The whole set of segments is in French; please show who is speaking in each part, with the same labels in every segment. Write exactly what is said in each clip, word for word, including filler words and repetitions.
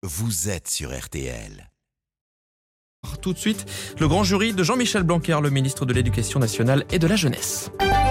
Speaker 1: vous êtes sur R T L.
Speaker 2: Tout de suite, le grand jury de Jean-Michel Blanquer, le ministre de l'Éducation nationale et de la Jeunesse.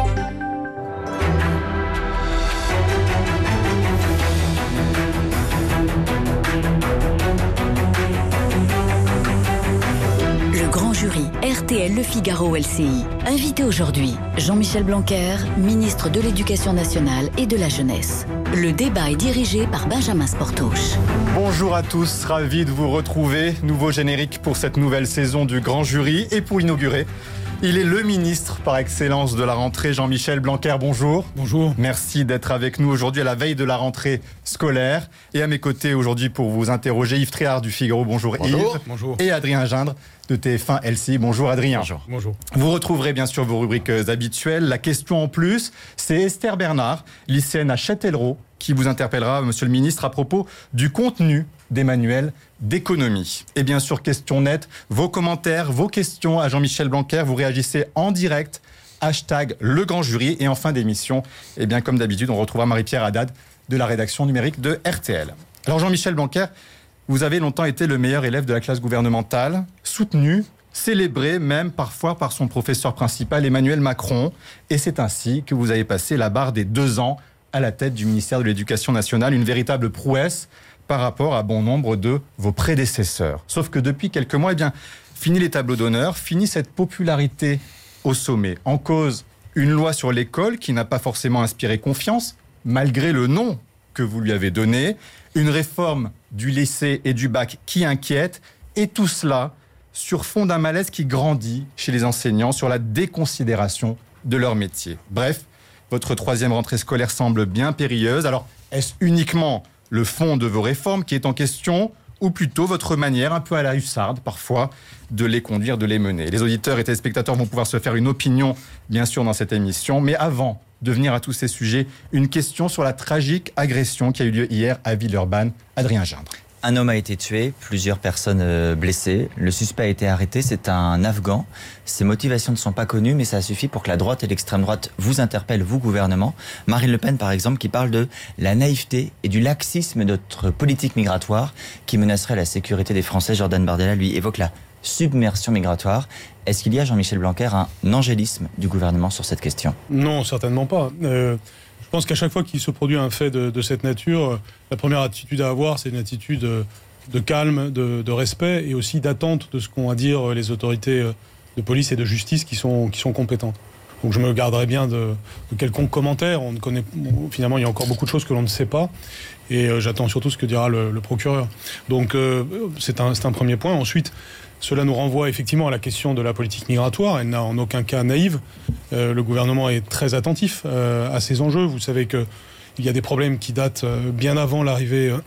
Speaker 3: Le grand jury R T L Le Figaro L C I. Invité aujourd'hui, Jean-Michel Blanquer, ministre de l'Éducation nationale et de la Jeunesse. Le débat est dirigé par Benjamin Sportouche.
Speaker 4: Bonjour à tous, ravi de vous retrouver. Nouveau générique pour cette nouvelle saison du grand jury. Et pour inaugurer, il est le ministre par excellence de la rentrée, Jean-Michel Blanquer. Bonjour.
Speaker 5: Bonjour.
Speaker 4: Merci d'être avec nous aujourd'hui à la veille de la rentrée scolaire. Et à mes côtés aujourd'hui pour vous interroger, Yves Tréhard du Figaro. Bonjour,
Speaker 5: Bonjour.
Speaker 4: Yves.
Speaker 5: Bonjour.
Speaker 4: Et Adrien Gindre de T F un L C I. Bonjour Adrien.
Speaker 5: Bonjour. Bonjour.
Speaker 4: Vous retrouverez bien sûr vos rubriques habituelles. La question en plus, c'est Esther Bernard, lycéenne à Châtellerault, qui vous interpellera, monsieur le ministre, à propos du contenu des manuels d'économie. Et bien sûr, question nette, vos commentaires, vos questions à Jean-Michel Blanquer, vous réagissez en direct, hashtag le grand jury. Et en fin d'émission, et bien comme d'habitude, on retrouvera Marie-Pierre Haddad de la rédaction numérique de R T L. Alors Jean-Michel Blanquer, vous avez longtemps été le meilleur élève de la classe gouvernementale, soutenu, célébré même parfois par son professeur principal Emmanuel Macron. Et c'est ainsi que vous avez passé la barre des deux ans à la tête du ministère de l'Éducation nationale, une véritable prouesse par rapport à bon nombre de vos prédécesseurs. Sauf que depuis quelques mois, eh bien, fini les tableaux d'honneur, fini cette popularité au sommet. En cause, une loi sur l'école qui n'a pas forcément inspiré confiance, malgré le nom que vous lui avez donné, une réforme du lycée et du bac qui inquiète, et tout cela sur fond d'un malaise qui grandit chez les enseignants sur la déconsidération de leur métier. Bref, votre troisième rentrée scolaire semble bien périlleuse. Alors, est-ce uniquement le fond de vos réformes qui est en question, ou plutôt votre manière, un peu à la hussarde parfois, de les conduire, de les mener? Les auditeurs et téléspectateurs vont pouvoir se faire une opinion, bien sûr, dans cette émission. Mais avant de venir à tous ces sujets, une question sur la tragique agression qui a eu lieu hier à Villeurbanne. Adrien Gindre.
Speaker 6: Un homme a été tué, plusieurs personnes blessées. Le suspect a été arrêté, c'est un Afghan. Ses motivations ne sont pas connues, mais ça suffit pour que la droite et l'extrême droite vous interpellent, vous, gouvernement. Marine Le Pen, par exemple, qui parle de la naïveté et du laxisme de notre politique migratoire qui menacerait la sécurité des Français. Jordan Bardella, lui, évoque la submersion migratoire. Est-ce qu'il y a, Jean-Michel Blanquer, un angélisme du gouvernement sur cette question ?
Speaker 5: Non, certainement pas. Euh... Je pense qu'à chaque fois qu'il se produit un fait de, de cette nature, la première attitude à avoir, c'est une attitude de calme, de, de respect et aussi d'attente de ce qu'ont à dire les autorités de police et de justice qui sont, qui sont compétentes. Donc je me garderai bien de, de quelconque commentaire. On ne connaît, finalement, il y a encore beaucoup de choses que l'on ne sait pas. Et euh, j'attends surtout ce que dira le, le procureur. Donc euh, c'est un, c'est un premier point. Ensuite, cela nous renvoie effectivement à la question de la politique migratoire. Elle n'a en aucun cas naïve. Euh, le gouvernement est très attentif euh, à ces enjeux. Vous savez qu'il y a des problèmes qui datent euh, bien avant l'arrivée euh,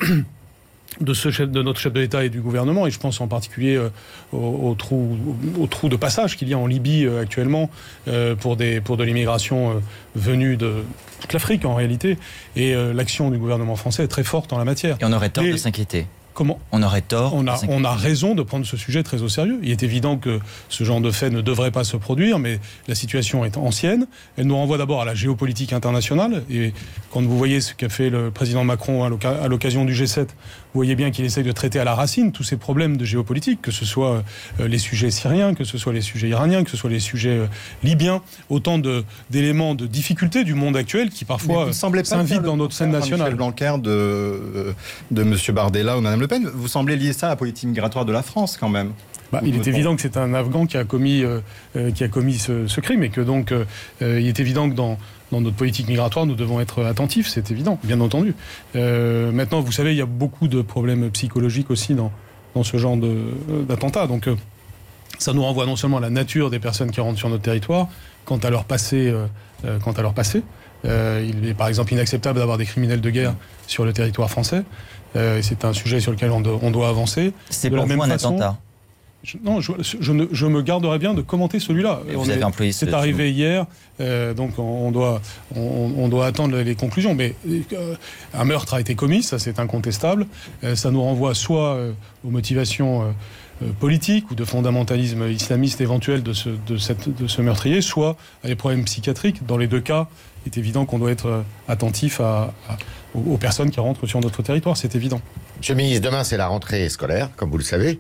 Speaker 5: de, ce chef, de notre chef de l'État et du gouvernement. Et je pense en particulier euh, au, au, trou, au, au trou de passage qu'il y a en Libye euh, actuellement euh, pour, des, pour de l'immigration euh, venue de toute l'Afrique en réalité. Et euh, l'action du gouvernement français est très forte en la matière.
Speaker 6: Et on aurait tort
Speaker 5: Et,
Speaker 6: de s'inquiéter.
Speaker 5: Comment ?
Speaker 6: On aurait tort.
Speaker 5: On a, on a raison de prendre ce sujet très au sérieux. Il est évident que ce genre de fait ne devrait pas se produire, mais la situation est ancienne. Elle nous renvoie d'abord à la géopolitique internationale. Et quand vous voyez ce qu'a fait le président Macron à l'occasion du G sept, vous voyez bien qu'il essaye de traiter à la racine tous ces problèmes de géopolitique, que ce soit les sujets syriens, que ce soit les sujets iraniens, que ce soit les sujets libyens. Autant de, d'éléments de difficulté du monde actuel qui parfois s'invitent dans notre scène nationale.
Speaker 4: Michel Blanquer de, de M. Bardella ou Mme Le Pen, vous semblez lier ça à la politique migratoire de la France quand même.
Speaker 5: Bah, il est évident que c'est un Afghan qui a commis, euh, qui a commis ce, ce crime et que donc euh, il est évident que dans, dans notre politique migratoire nous devons être attentifs, c'est évident, bien entendu. Euh, maintenant, vous savez, il y a beaucoup de problèmes psychologiques aussi dans, dans ce genre de, d'attentats. Donc euh, ça nous renvoie non seulement à la nature des personnes qui rentrent sur notre territoire, quant à leur passé. Euh, quant à leur passé. Euh, il est par exemple inacceptable d'avoir des criminels de guerre sur le territoire français. Euh, c'est un sujet sur lequel on, do, on doit avancer.
Speaker 6: C'est pour vous un attentat ?
Speaker 5: Je, non, je, je, ne, je me garderai bien de commenter celui-là.
Speaker 6: Et vous avez employé ce
Speaker 5: C'est arrivé hier, euh, donc on doit, on, on doit attendre les conclusions. Mais euh, un meurtre a été commis, ça c'est incontestable. Euh, ça nous renvoie soit euh, aux motivations euh, euh, politique ou de fondamentalisme islamiste éventuel de ce, de, cette, de ce meurtrier, soit à des problèmes psychiatriques. Dans les deux cas, il est évident qu'on doit être attentif à, à, aux, aux personnes qui rentrent sur notre territoire, c'est évident.
Speaker 7: Monsieur le ministre, demain c'est la rentrée scolaire, comme vous le savez.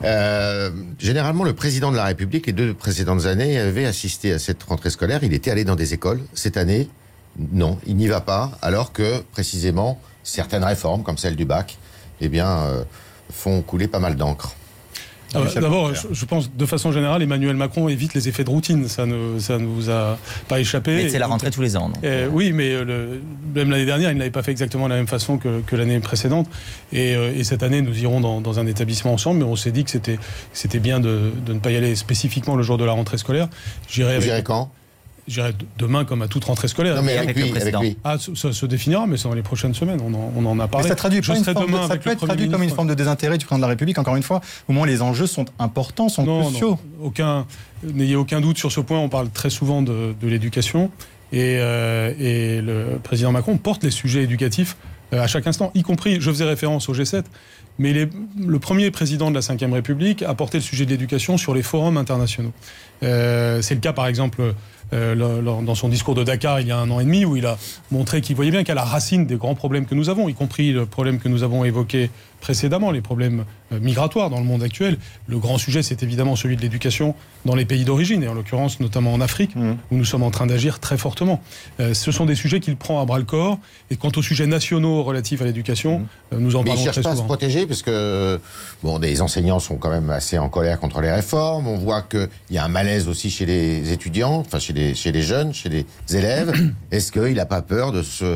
Speaker 7: Euh, généralement, le président de la République, les deux précédentes années, avait assisté à cette rentrée scolaire. Il était allé dans des écoles. Cette année, non, il n'y va pas, alors que, précisément, certaines réformes, comme celle du bac, eh bien, euh, font couler pas mal d'encre.
Speaker 5: Ah bah, d'abord, je, je pense, de façon générale, Emmanuel Macron évite les effets de routine. Ça ne, ça ne vous a pas échappé.
Speaker 6: Mais c'est la rentrée tous les ans, non
Speaker 5: euh, Oui, mais le, même l'année dernière, il ne l'avait pas fait exactement de la même façon que, que l'année précédente. Et, euh, et cette année, nous irons dans, dans un établissement ensemble, mais on s'est dit que c'était, c'était bien de, de ne pas y aller spécifiquement le jour de la rentrée scolaire. J'irai
Speaker 7: Vous
Speaker 5: avec...
Speaker 7: irez quand ?
Speaker 5: J'irai demain comme à toute rentrée scolaire.
Speaker 7: Non mais avec,
Speaker 6: avec
Speaker 7: lui, avec lui.
Speaker 5: Ah, ça se définira, mais c'est dans les prochaines semaines. On en, on en a parlé.
Speaker 4: Mais ça traduit
Speaker 5: Je
Speaker 4: pas une
Speaker 5: serai
Speaker 4: forme
Speaker 5: demain
Speaker 4: de, ça
Speaker 5: avec
Speaker 4: peut
Speaker 5: le
Speaker 4: être
Speaker 5: Premier
Speaker 4: traduit comme une
Speaker 5: ministre.
Speaker 4: forme de désintérêt du président de la République, encore une fois, au moment où les enjeux sont importants, sont
Speaker 5: Non,
Speaker 4: cruciaux.
Speaker 5: non, aucun, n'ayez aucun doute sur ce point. On parle très souvent de, de l'éducation et, euh, et le président Macron porte les sujets éducatifs euh, à chaque instant, y compris, je faisais référence au G sept, mais les, le premier président de la cinquième République a porté le sujet de l'éducation sur les forums internationaux. Euh, c'est le cas, par exemple, euh, le, le, dans son discours de Dakar il y a un an et demi, où il a montré qu'il voyait bien qu'à la racine des grands problèmes que nous avons, y compris le problème que nous avons évoqué précédemment, les problèmes euh, migratoires dans le monde actuel. Le grand sujet, c'est évidemment celui de l'éducation dans les pays d'origine, et en l'occurrence notamment en Afrique, mmh. où nous sommes en train d'agir très fortement. Euh, ce sont des sujets qu'il prend à bras-le-corps, et quant aux sujets nationaux relatifs à l'éducation, mmh. euh, nous en
Speaker 7: Mais
Speaker 5: parlons
Speaker 7: il
Speaker 5: très
Speaker 7: cherche pas
Speaker 5: souvent.
Speaker 7: à se protéger, parce que bon, des enseignants sont quand même assez en colère contre les réformes. On voit qu'il y a un malaise aussi chez les étudiants, enfin chez les, chez les jeunes, chez les élèves. Est-ce qu'il n'a pas peur de se...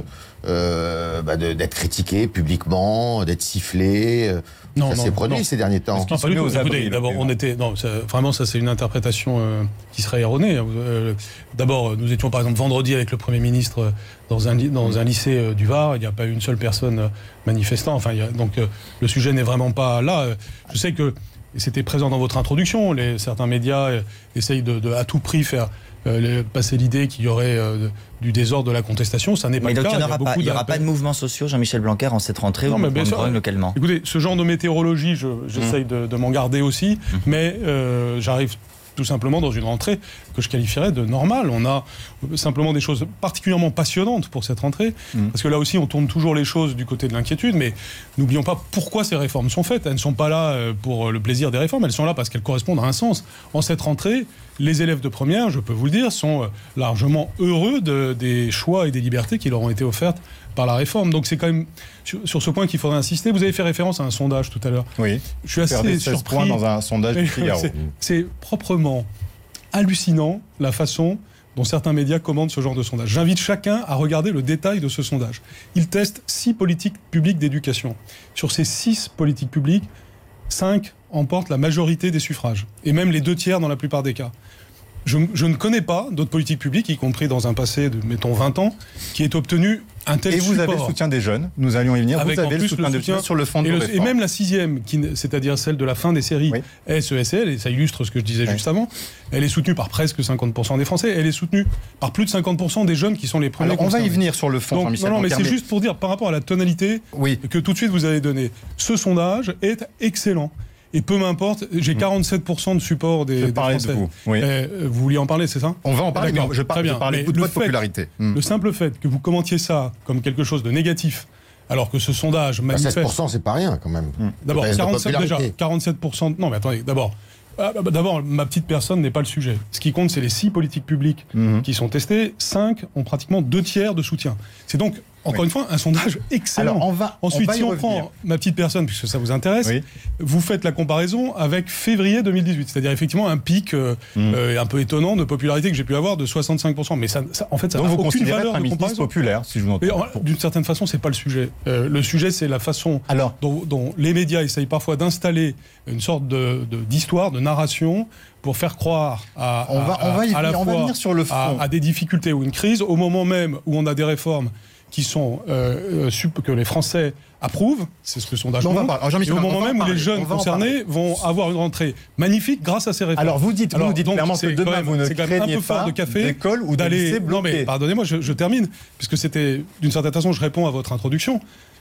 Speaker 7: Euh, bah de, d'être critiqué publiquement, d'être sifflé.
Speaker 5: Non,
Speaker 7: ça
Speaker 5: non,
Speaker 7: s'est produit
Speaker 5: non.
Speaker 7: ces derniers temps.
Speaker 5: Non, pas du tout. Écoutez, d'abord, on était, non, ça, vraiment, ça c'est une interprétation euh, qui serait erronée. Euh, d'abord, nous étions par exemple vendredi avec le Premier ministre dans un, dans un lycée euh, du Var. Il n'y a pas eu une seule personne euh, manifestant. Enfin, il y a, donc euh, le sujet n'est vraiment pas là. Je sais que et c'était présent dans votre introduction. Les, certains médias euh, essayent de, de à tout prix faire Euh, passer l'idée qu'il y aurait euh, du désordre, de la contestation, ça n'est pas
Speaker 6: mais
Speaker 5: le
Speaker 6: donc
Speaker 5: cas.
Speaker 6: il n'y aura, pas, il y aura pas de mouvements sociaux, Jean-Michel Blanquer, en cette rentrée
Speaker 5: non,
Speaker 6: où
Speaker 5: mais
Speaker 6: on
Speaker 5: bien sûr,
Speaker 6: grogne localement.
Speaker 5: Écoutez, ce genre de météorologie, je, j'essaye mmh. de, de m'en garder aussi, mmh. mais euh, j'arrive tout simplement dans une rentrée que je qualifierais de normale. On a simplement des choses particulièrement passionnantes pour cette rentrée, mmh. parce que là aussi on tourne toujours les choses du côté de l'inquiétude, mais n'oublions pas pourquoi ces réformes sont faites. Elles ne sont pas là pour le plaisir des réformes, elles sont là parce qu'elles correspondent à un sens. En cette rentrée, les élèves de première, je peux vous le dire, sont largement heureux de, des choix et des libertés qui leur ont été offertes par la réforme. Donc c'est quand même sur, sur ce point qu'il faudrait insister. Vous avez fait référence à un sondage tout à l'heure.
Speaker 4: Oui.
Speaker 5: Je suis assez surpris.
Speaker 4: Points dans un sondage du Figaro.
Speaker 5: C'est, c'est proprement hallucinant la façon dont certains médias commandent ce genre de sondage. J'invite chacun à regarder le détail de ce sondage. Il teste six politiques publiques d'éducation. Sur ces six politiques publiques, cinq emportent la majorité des suffrages, et même les deux tiers dans la plupart des cas. Je, je ne connais pas d'autres politiques publiques, y compris dans un passé de, mettons, vingt ans, qui ait obtenu un tel support.
Speaker 4: Et vous avez le soutien des jeunes, nous allions y venir,
Speaker 5: avec
Speaker 4: vous avez
Speaker 5: en plus
Speaker 4: le soutien,
Speaker 5: le
Speaker 4: des
Speaker 5: soutien
Speaker 4: jeunes sur le fond de
Speaker 5: et,
Speaker 4: vos
Speaker 5: le, et même la sixième, qui, c'est-à-dire celle de la fin des séries, oui. S E S L, et ça illustre ce que je disais oui. juste avant, elle est soutenue par presque cinquante pour cent des Français, elle est soutenue par plus de cinquante pour cent des jeunes qui sont les premiers.
Speaker 4: Alors on
Speaker 5: concernés.
Speaker 4: va y venir sur le fond,
Speaker 5: Donc,
Speaker 4: Jean-Michel
Speaker 5: Non, non, mais
Speaker 4: Blanquer,
Speaker 5: c'est juste pour dire, par rapport à la tonalité oui. que tout de suite vous avez donnée, ce sondage est excellent. Et peu m'importe, j'ai quarante-sept pour cent de support des,
Speaker 4: je
Speaker 5: des
Speaker 4: Français. De vous. Oui.
Speaker 5: Euh, vous vouliez en parler, c'est ça ?
Speaker 4: On va en parler, mais je, par, je parlais de votre
Speaker 5: fait,
Speaker 4: popularité.
Speaker 5: Le simple fait que vous commentiez ça comme quelque chose de négatif, alors que ce sondage manifeste...
Speaker 7: Bah seize pour cent, c'est pas rien, quand même.
Speaker 5: Mmh. D'abord, quarante-sept, déjà, quarante-sept pour cent... Non, mais attendez, d'abord... D'abord, ma petite personne n'est pas le sujet. Ce qui compte, c'est les six politiques publiques mmh. qui sont testées. Cinq ont pratiquement deux tiers de soutien. C'est donc, encore oui. une fois, un sondage excellent.
Speaker 4: Alors, on va,
Speaker 5: Ensuite,
Speaker 4: on va
Speaker 5: si on
Speaker 4: revenir.
Speaker 5: prend ma petite personne, puisque ça vous intéresse,
Speaker 4: oui.
Speaker 5: vous faites la comparaison avec février deux mille dix-huit, c'est-à-dire effectivement un pic euh, mmh. euh, un peu étonnant de popularité que j'ai pu avoir de soixante-cinq pour cent. Mais ça, ça en fait, ça n'a aucune valeur de comparaison.
Speaker 4: Populaire, si je vous entends.
Speaker 5: D'une certaine façon, c'est pas le sujet. Euh, le sujet, c'est la façon
Speaker 4: Alors,
Speaker 5: dont, dont les médias essayent parfois d'installer une sorte de, de, d'histoire, de narration, pour faire croire à,
Speaker 4: on va,
Speaker 5: à,
Speaker 4: on va y
Speaker 5: à, à la
Speaker 4: on
Speaker 5: fois
Speaker 4: va venir sur le fond.
Speaker 5: À, à des difficultés ou une crise, au moment même où on a des réformes qui sont euh, que les Français approuvent, c'est ce que le sondage montre, et au moment même où les jeunes concernés vont avoir une rentrée magnifique grâce à ces réformes.
Speaker 4: Alors vous dites,
Speaker 5: Alors,
Speaker 4: vous dites
Speaker 5: donc,
Speaker 4: clairement que demain
Speaker 5: même,
Speaker 4: vous ne
Speaker 5: c'est quand même un
Speaker 4: craignez
Speaker 5: peu fort
Speaker 4: pas
Speaker 5: de café
Speaker 4: d'école ou
Speaker 5: d'aller.
Speaker 4: de lycée bloqués.
Speaker 5: Non mais pardonnez-moi, je, je termine, puisque c'était d'une certaine façon, je réponds à votre introduction.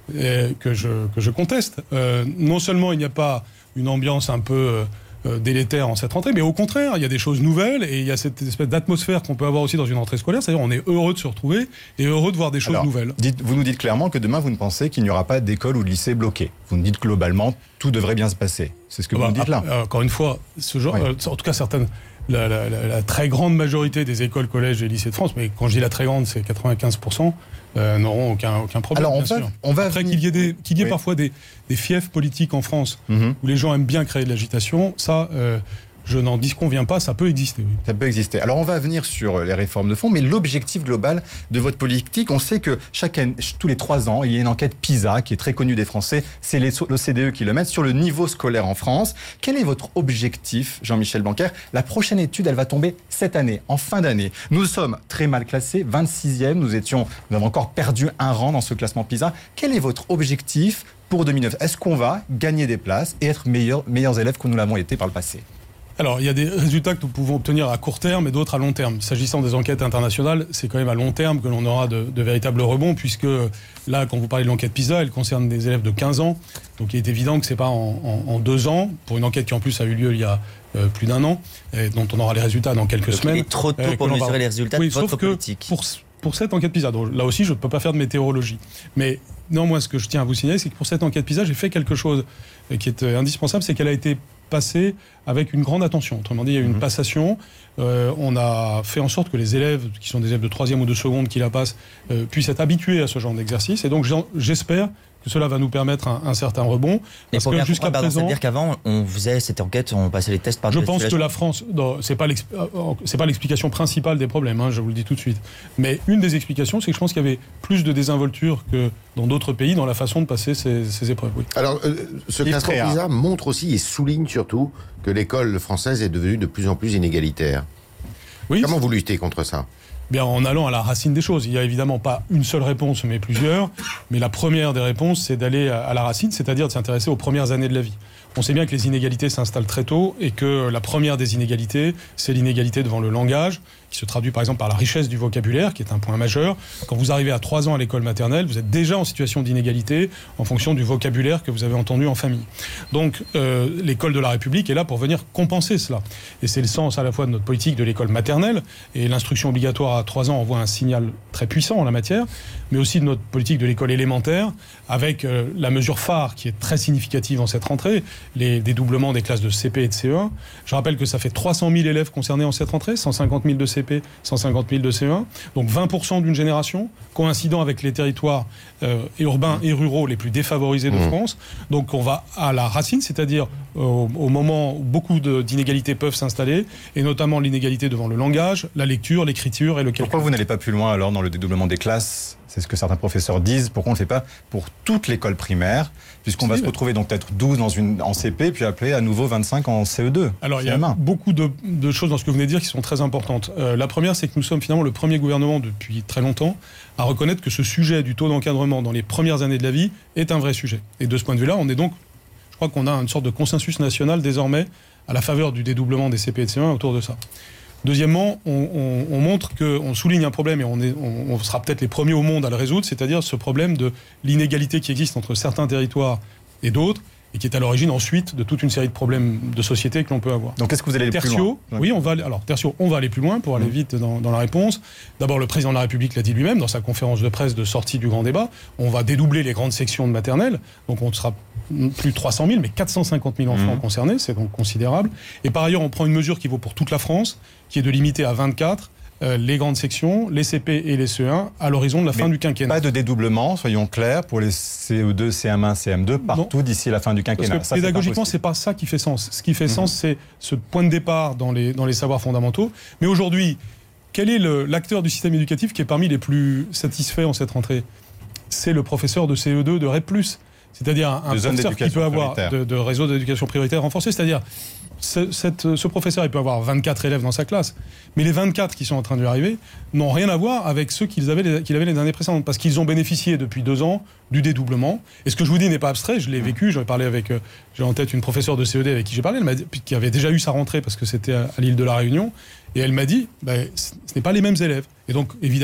Speaker 5: euh, que, je, que je conteste. Euh, non seulement il n'y a pas une ambiance un peu... Euh, Euh, délétère en cette rentrée, mais au contraire, il y a des choses nouvelles et il y a cette espèce d'atmosphère qu'on peut avoir aussi dans une rentrée scolaire, c'est-à-dire on est heureux de se retrouver et heureux de voir des choses
Speaker 4: Alors,
Speaker 5: nouvelles.
Speaker 4: Dites, vous nous dites clairement que demain, vous ne pensez qu'il n'y aura pas d'école ou de lycée bloqué. Vous nous dites globalement, tout devrait bien se passer. C'est ce que
Speaker 5: bah,
Speaker 4: vous nous dites là.
Speaker 5: Euh, encore une fois, ce genre,
Speaker 4: Oui.
Speaker 5: euh, en tout cas certaines, la, la, la, la très grande majorité des écoles, collèges et lycées de France, mais quand je dis la très grande, c'est quatre-vingt-quinze pour cent, euh, n'auront aucun, aucun problème.
Speaker 4: Alors on
Speaker 5: bien
Speaker 4: va,
Speaker 5: sûr.
Speaker 4: on va
Speaker 5: Après
Speaker 4: venir-
Speaker 5: qu'il y ait, des, qu'il y ait
Speaker 4: Oui.
Speaker 5: parfois des, des fiefs politiques en France,
Speaker 4: Mhm.
Speaker 5: où les gens aiment bien créer de l'agitation, ça... Euh, je n'en disconviens pas, ça peut exister. Oui.
Speaker 4: Ça peut exister. Alors on va venir sur les réformes de fond, mais l'objectif global de votre politique, on sait que chaque année, tous les trois ans, il y a une enquête PISA qui est très connue des Français, c'est l'O C D E qui le met, sur le niveau scolaire en France. Quel est votre objectif, Jean-Michel Blanquer? La prochaine étude, elle va tomber cette année, en fin d'année. Nous sommes très mal classés, vingt-sixième, nous étions, nous avons encore perdu un rang dans ce classement PISA. Quel est votre objectif pour deux mille neuf? Est-ce qu'on va gagner des places et être meilleurs, meilleurs élèves que nous l'avons été par le passé?
Speaker 5: Alors, il y a des résultats que nous pouvons obtenir à court terme et d'autres à long terme. S'agissant des enquêtes internationales, c'est quand même à long terme que l'on aura de, de véritables rebonds, puisque là, quand vous parlez de l'enquête PISA, elle concerne des élèves de quinze ans. Donc, il est évident que c'est pas en, en, en deux ans, pour une enquête qui en plus a eu lieu il y a euh, plus d'un an, et dont on aura les résultats dans quelques
Speaker 6: Donc
Speaker 5: semaines.
Speaker 6: il est trop tôt
Speaker 5: euh,
Speaker 6: pour
Speaker 5: que l'on
Speaker 6: mesurer
Speaker 5: va-
Speaker 6: les résultats
Speaker 5: oui,
Speaker 6: de votre
Speaker 5: sauf que
Speaker 6: politique.
Speaker 5: Pour, pour cette enquête PISA, donc là aussi, je ne peux pas faire de météorologie. Mais néanmoins, ce que je tiens à vous signaler, c'est que pour cette enquête PISA, j'ai fait quelque chose euh, qui est euh, indispensable, c'est qu'elle a été passée avec une grande attention. Autrement dit, il y a eu une
Speaker 4: Mhm.
Speaker 5: passation. Euh, on a fait en sorte que les élèves, qui sont des élèves de troisième ou de seconde qui la passent, euh, puissent être habitués à ce genre d'exercice. Et donc, j'en- j'espère que cela va nous permettre un, un certain rebond.
Speaker 6: Mais
Speaker 5: Parce
Speaker 6: pour
Speaker 5: que
Speaker 6: bien
Speaker 5: jusqu'à
Speaker 6: comprendre, pardon,
Speaker 5: présent,
Speaker 6: c'est-à-dire qu'avant, on faisait cette enquête, on passait les tests par
Speaker 5: je
Speaker 6: dessus
Speaker 5: pense
Speaker 6: la
Speaker 5: que la France, non, c'est pas l'ex- euh, c'est pas l'explication principale des problèmes, hein, je vous le dis tout de suite. Mais une des explications, c'est que je pense qu'il y avait plus de désinvolture que dans d'autres pays dans la façon de passer ces, ces épreuves. Oui.
Speaker 7: Alors, euh, ce
Speaker 4: Yves
Speaker 7: classement
Speaker 4: Tréhard.
Speaker 7: PISA montre aussi et souligne surtout que l'école française est devenue de plus en plus inégalitaire.
Speaker 5: Oui,
Speaker 7: Comment vous luttez contre ça?
Speaker 5: bien, en allant à la racine des choses. Il n'y a évidemment pas une seule réponse, mais plusieurs. Mais la première des réponses, c'est d'aller à à la racine, c'est-à-dire de s'intéresser aux premières années de la vie. On sait bien que les inégalités s'installent très tôt et que la première des inégalités, c'est l'inégalité devant le langage, qui se traduit par exemple par la richesse du vocabulaire, qui est un point majeur. Quand vous arrivez à trois ans à l'école maternelle, vous êtes déjà en situation d'inégalité en fonction du vocabulaire que vous avez entendu en famille. Donc euh, l'école de la République est là pour venir compenser cela. Et c'est le sens à la fois de notre politique de l'école maternelle, et l'instruction obligatoire à trois ans envoie un signal très puissant en la matière, mais aussi de notre politique de l'école élémentaire, avec euh, la mesure phare qui est très significative en cette rentrée, les dédoublements des classes de C P et de C E un. Je rappelle que ça fait trois cent mille élèves concernés en cette rentrée, cent cinquante mille de C P, cent cinquante mille de C E un, donc vingt pour cent d'une génération, coïncidant avec les territoires euh, urbains et ruraux les plus défavorisés de
Speaker 7: Mmh.
Speaker 5: France. Donc on va à la racine, c'est-à-dire au, au moment où beaucoup de- d'inégalités peuvent s'installer, et notamment l'inégalité devant le langage, la lecture, l'écriture et le calcul.
Speaker 4: Pourquoi vous n'allez pas plus loin alors dans le dédoublement des classes? C'est ce que certains professeurs disent. Pourquoi on ne le fait pas pour toute l'école primaire? Puisqu'on va
Speaker 5: Si,
Speaker 4: se
Speaker 5: mais-
Speaker 4: retrouver donc peut-être douze dans une, en C P, puis appeler à nouveau vingt-cinq en C E deux.
Speaker 5: Alors, il y a
Speaker 4: C M un.
Speaker 5: beaucoup de, de choses dans ce que vous venez de dire qui sont très importantes. Euh, la première, c'est que nous sommes finalement le premier gouvernement depuis très longtemps à reconnaître que ce sujet du taux d'encadrement dans les premières années de la vie est un vrai sujet. Et de ce point de vue-là, on est donc, je crois qu'on a une sorte de consensus national désormais à la faveur du dédoublement des C P et de C E un autour de ça. Deuxièmement, on, on, on montre que, on souligne un problème et on, est, on, on sera peut-être les premiers au monde à le résoudre, c'est-à-dire ce problème de l'inégalité qui existe entre certains territoires et d'autres, et qui est à l'origine ensuite de toute une série de problèmes de société que l'on peut avoir.
Speaker 4: Donc est-ce que vous allez aller plus
Speaker 5: Tertio,
Speaker 4: loin?
Speaker 5: oui, on va aller, alors Tertio, on va aller plus loin pour aller
Speaker 4: Mmh.
Speaker 5: vite dans, dans la réponse. D'abord, le président de la République l'a dit lui-même dans sa conférence de presse de sortie du grand débat. On va dédoubler les grandes sections de maternelle, donc on sera plus de trois cent mille, mais quatre cent cinquante mille enfants
Speaker 4: Mmh.
Speaker 5: concernés, c'est donc considérable. Et par ailleurs, on prend une mesure qui vaut pour toute la France, qui est de limiter à vingt-quatre euh, les grandes sections, les C P et les C E un, à l'horizon de la fin
Speaker 4: Mais
Speaker 5: du quinquennat.
Speaker 4: Pas de dédoublement, soyons clairs, pour les C E deux, C M un, C M deux, partout d'ici la fin du
Speaker 5: Parce
Speaker 4: quinquennat.
Speaker 5: que
Speaker 4: Ça, c'est
Speaker 5: pédagogiquement,
Speaker 4: impossible.
Speaker 5: c'est pas ça qui fait sens. Ce qui fait
Speaker 4: Mhm.
Speaker 5: sens, c'est ce point de départ dans les, dans les savoirs fondamentaux. Mais aujourd'hui, quel est le- l'acteur du système éducatif qui est parmi les plus satisfaits en cette rentrée? C'est le professeur de C E deux de R E P plus, c'est-à-dire un, un
Speaker 4: De zone
Speaker 5: professeur qui
Speaker 4: d'éducation
Speaker 5: peut avoir
Speaker 4: prioritaire.
Speaker 5: de, de réseau d'éducation prioritaire renforcé, c'est-à-dire ce, cette- ce professeur il peut avoir vingt-quatre élèves dans sa classe, mais les vingt-quatre qui sont en train de lui arriver n'ont rien à voir avec ceux qu'ils avaient, les- qu'il avait les années précédentes, parce qu'ils ont bénéficié depuis deux ans du dédoublement. Et ce que je vous dis n'est pas abstrait, je l'ai vécu, j'en ai parlé avec, euh, j'ai en tête une professeure de C E D avec qui j'ai parlé, elle m'a dit- qui avait déjà eu sa rentrée parce que c'était à, à l'île de la Réunion, et elle m'a dit, ben, ce ce n'est pas les mêmes élèves. Et donc, évidemment,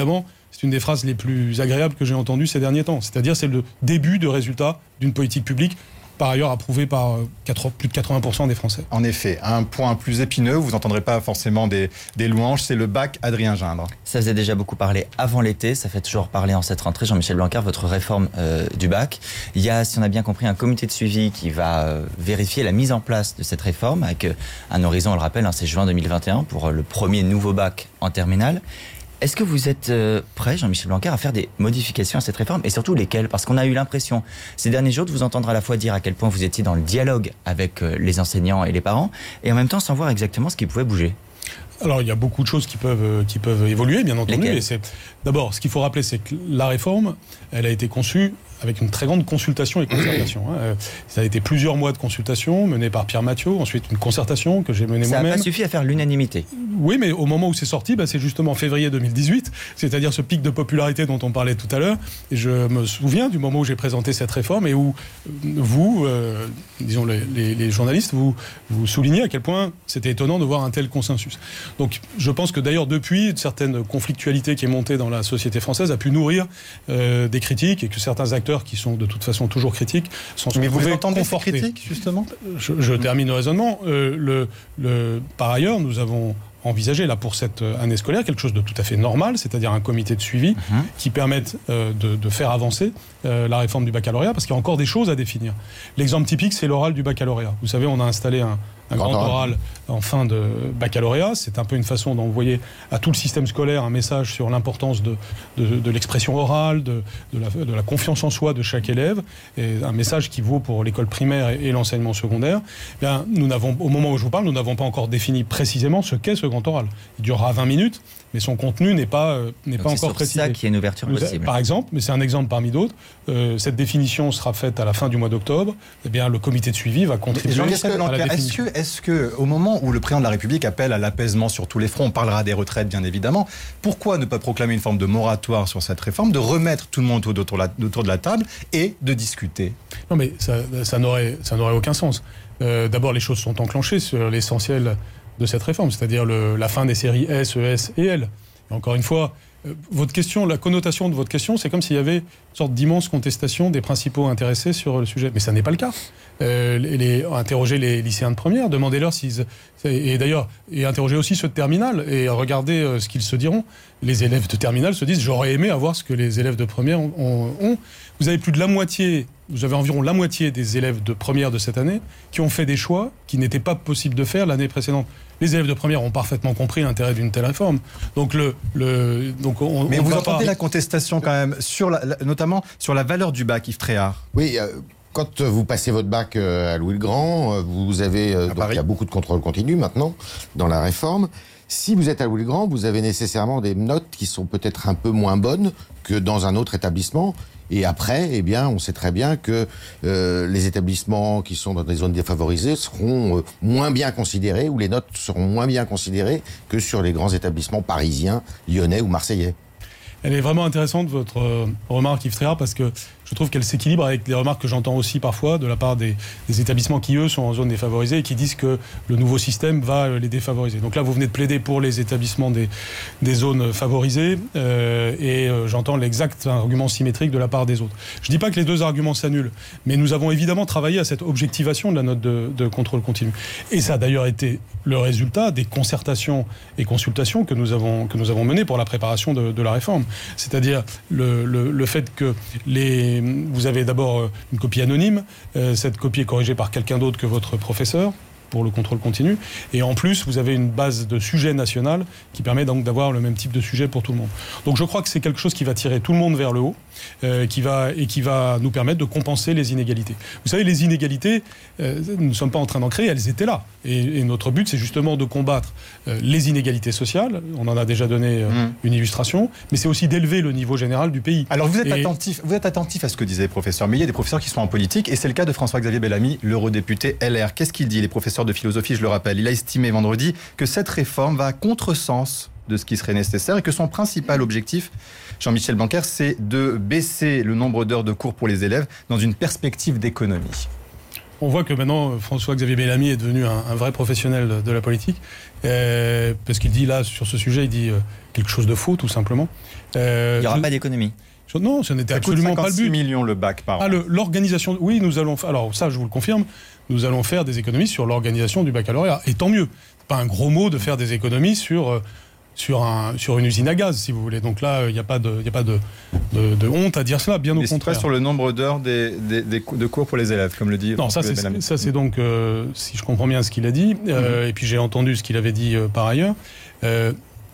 Speaker 5: c'est une des phrases les plus agréables que j'ai entendues ces derniers temps. C'est-à-dire, c'est le début de résultat d'une politique publique, par ailleurs approuvé par plus de quatre-vingts pour cent des Français.
Speaker 4: En effet, un point plus épineux, vous n'entendrez pas forcément des, des louanges, c'est le bac Adrien Gindre.
Speaker 6: Ça faisait déjà beaucoup parler avant l'été, ça fait toujours parler en cette rentrée. Jean-Michel Blanquer, votre réforme euh, du bac. Il y a, si on a bien compris, un comité de suivi qui va euh, vérifier la mise en place de cette réforme, avec euh, un horizon, on le rappelle, hein, c'est juin deux mille vingt et un pour euh, le premier nouveau bac en terminale. Est-ce que vous êtes euh, prêt, Jean-Michel Blanquer, à faire des modifications à cette réforme, et surtout lesquelles? Parce qu'on a eu l'impression, ces derniers jours, de vous entendre à la fois dire à quel point vous étiez dans le dialogue avec euh, les enseignants et les parents, et en même temps sans voir exactement ce qui pouvait bouger.
Speaker 5: Alors, il y a beaucoup de choses qui peuvent, qui peuvent évoluer, bien entendu.
Speaker 6: Lesquelles?
Speaker 5: Et c'est, d'abord, ce qu'il faut rappeler, c'est que la réforme, elle a été conçue avec une très grande consultation et concertation. Hein. Ça a été plusieurs mois de consultation menée par Pierre Mathiot, ensuite une concertation que j'ai menée
Speaker 6: Ça
Speaker 5: moi-même.
Speaker 6: n'a pas suffi à faire l'unanimité.
Speaker 5: Oui, mais au moment où c'est sorti, bah, c'est justement en février deux mille dix-huit, c'est-à-dire ce pic de popularité dont on parlait tout à l'heure. Et je me souviens du moment où j'ai présenté cette réforme et où vous, euh, disons les, les, les journalistes, vous, vous soulignez à quel point c'était étonnant de voir un tel consensus. Donc je pense que d'ailleurs depuis, une certaine conflictualité qui est montée dans la société française a pu nourrir euh, des critiques, et que certains acteurs qui sont de toute façon toujours critiques sont
Speaker 4: Mais vous
Speaker 5: trouvés
Speaker 4: entendez ces
Speaker 5: confortés.
Speaker 4: critiques, justement?
Speaker 5: Je, je termine le raisonnement. Euh, le, le, par ailleurs, nous avons envisagé là pour cette année scolaire quelque chose de tout à fait normal, c'est-à-dire un comité de suivi mmh. qui permette euh, de, de faire avancer euh, la réforme du baccalauréat, parce qu'il y a encore des choses à définir. L'exemple typique, c'est l'oral du baccalauréat. Vous savez, on a installé un, un grand, grand oral en fin de baccalauréat. C'est un peu une façon d'envoyer à tout le système scolaire un message sur l'importance de, de, de l'expression orale, de, de, la, de la confiance en soi de chaque élève, et un message qui vaut pour l'école primaire et, et l'enseignement secondaire. Eh bien, nous n'avons, au moment où je vous parle, nous n'avons pas encore défini précisément ce qu'est ce grand oral. Il durera vingt minutes, mais son contenu n'est pas, euh, n'est pas encore précisé.
Speaker 6: C'est ça qui est une ouverture
Speaker 5: Nous,
Speaker 6: possible.
Speaker 5: Par exemple, mais c'est un exemple parmi d'autres, euh, cette définition sera faite à la fin du mois d'octobre. Eh bien, le comité de suivi va contribuer à la définition.
Speaker 4: Est-ce que, est-ce que, au moment où le président de la République appelle à l'apaisement sur tous les fronts, on parlera des retraites, bien évidemment, pourquoi ne pas proclamer une forme de moratoire sur cette réforme, de remettre tout le monde autour de la, autour de la table et de discuter?
Speaker 5: Non, mais ça, ça, n'aurait, ça n'aurait aucun sens. Euh, d'abord, les choses sont enclenchées sur l'essentiel de cette réforme, c'est-à-dire le, la fin des séries S, E S et L. Et encore une fois, euh, votre question, la connotation de votre question, c'est comme s'il y avait une sorte d'immense contestation des principaux intéressés sur le sujet. Mais ça n'est pas le cas. Euh, les, les, interrogez les lycéens de première, demandez-leur s'ils... Et d'ailleurs, et interrogez aussi ceux de terminale, et regardez euh, ce qu'ils se diront. Les élèves de terminale se disent « j'aurais aimé avoir ce que les élèves de première ont, ont. » Vous avez plus de la moitié, vous avez environ la moitié des élèves de première de cette année qui ont fait des choix qui n'étaient pas possibles de faire l'année précédente. Les élèves de première ont parfaitement compris l'intérêt d'une telle réforme. Donc le, le, donc on,
Speaker 4: Mais
Speaker 5: on
Speaker 4: vous
Speaker 5: va
Speaker 4: entendez
Speaker 5: pas...
Speaker 4: la contestation quand même, sur la, la, notamment sur la valeur du bac, Yves Tréhard?
Speaker 7: Oui, euh, quand vous passez votre bac euh, à Louis-le-Grand, vous avez... Euh, donc il y a beaucoup de contrôle continu maintenant dans la réforme. Si vous êtes à Louis-le-Grand, vous avez nécessairement des notes qui sont peut-être un peu moins bonnes que dans un autre établissement. Et après, eh bien, on sait très bien que euh, les établissements qui sont dans des zones défavorisées seront euh, moins bien considérés, ou les notes seront moins bien considérées que sur les grands établissements parisiens, lyonnais ou marseillais.
Speaker 5: Elle est vraiment intéressante, votre euh, remarque, Yves Tréhard, parce que je trouve qu'elle s'équilibre avec les remarques que j'entends aussi parfois de la part des, des établissements qui, eux, sont en zone défavorisée et qui disent que le nouveau système va les défavoriser. Donc là, vous venez de plaider pour les établissements des, des zones favorisées euh, et euh, j'entends l'exact argument symétrique de la part des autres. Je ne dis pas que les deux arguments s'annulent, mais nous avons évidemment travaillé à cette objectivation de la note de, de contrôle continu. Et ça a d'ailleurs été le résultat des concertations et consultations que nous avons, que nous avons menées pour la préparation de, de la réforme. C'est-à-dire le, le, le fait que les, vous avez d'abord une copie anonyme, euh, cette copie est corrigée par quelqu'un d'autre que votre professeur pour le contrôle continu, et en plus vous avez une base de sujet national qui permet donc d'avoir le même type de sujet pour tout le monde. Donc je crois que c'est quelque chose qui va tirer tout le monde vers le haut, euh, qui va, et qui va nous permettre de compenser les inégalités. Vous savez, les inégalités, euh, nous ne sommes pas en train d'en créer, elles étaient là. Et, et notre but, c'est justement de combattre euh, les inégalités sociales, on en a déjà donné euh, mmh. une illustration, mais c'est aussi d'élever le niveau général du pays.
Speaker 4: Alors vous êtes,
Speaker 5: et...
Speaker 4: attentif, vous êtes attentif à ce que disait le professeur, mais il y a des professeurs qui sont en politique, et c'est le cas de François-Xavier Bellamy, l'eurodéputé L R. Qu'est-ce qu'il dit, les professeurs de philosophie, je le rappelle? Il a estimé vendredi que cette réforme va à contresens de ce qui serait nécessaire et que son principal objectif, Jean-Michel Blanquer, c'est de baisser le nombre d'heures de cours pour les élèves dans une perspective d'économie.
Speaker 5: On voit que maintenant, François-Xavier Bellamy est devenu un, un vrai professionnel de la politique, euh, parce qu'il dit là, sur ce sujet, il dit euh, quelque chose de faux, tout simplement. Euh,
Speaker 6: il n'y aura
Speaker 5: je,
Speaker 6: pas d'économie.
Speaker 5: je, non, ce n'était absolument pas le but.
Speaker 4: millions le bac par an.
Speaker 5: Ah, le, l'organisation, oui, nous allons faire, alors ça, je vous le confirme, nous allons faire des économies sur l'organisation du baccalauréat, et tant mieux. C'est pas un gros mot de faire des économies sur... Euh, Sur, un, sur une usine à gaz, si vous voulez. Donc là, il n'y a pas, de, y a pas de, de, de honte à dire cela, bien au
Speaker 4: Mais
Speaker 5: contraire.
Speaker 4: c'est sur le nombre d'heures des, des, des, de cours pour les élèves, comme le dit.
Speaker 5: Non, ça c'est, ça c'est donc, euh, si je comprends bien ce qu'il a dit, euh, mmh. et puis j'ai entendu ce qu'il avait dit euh, par ailleurs, euh,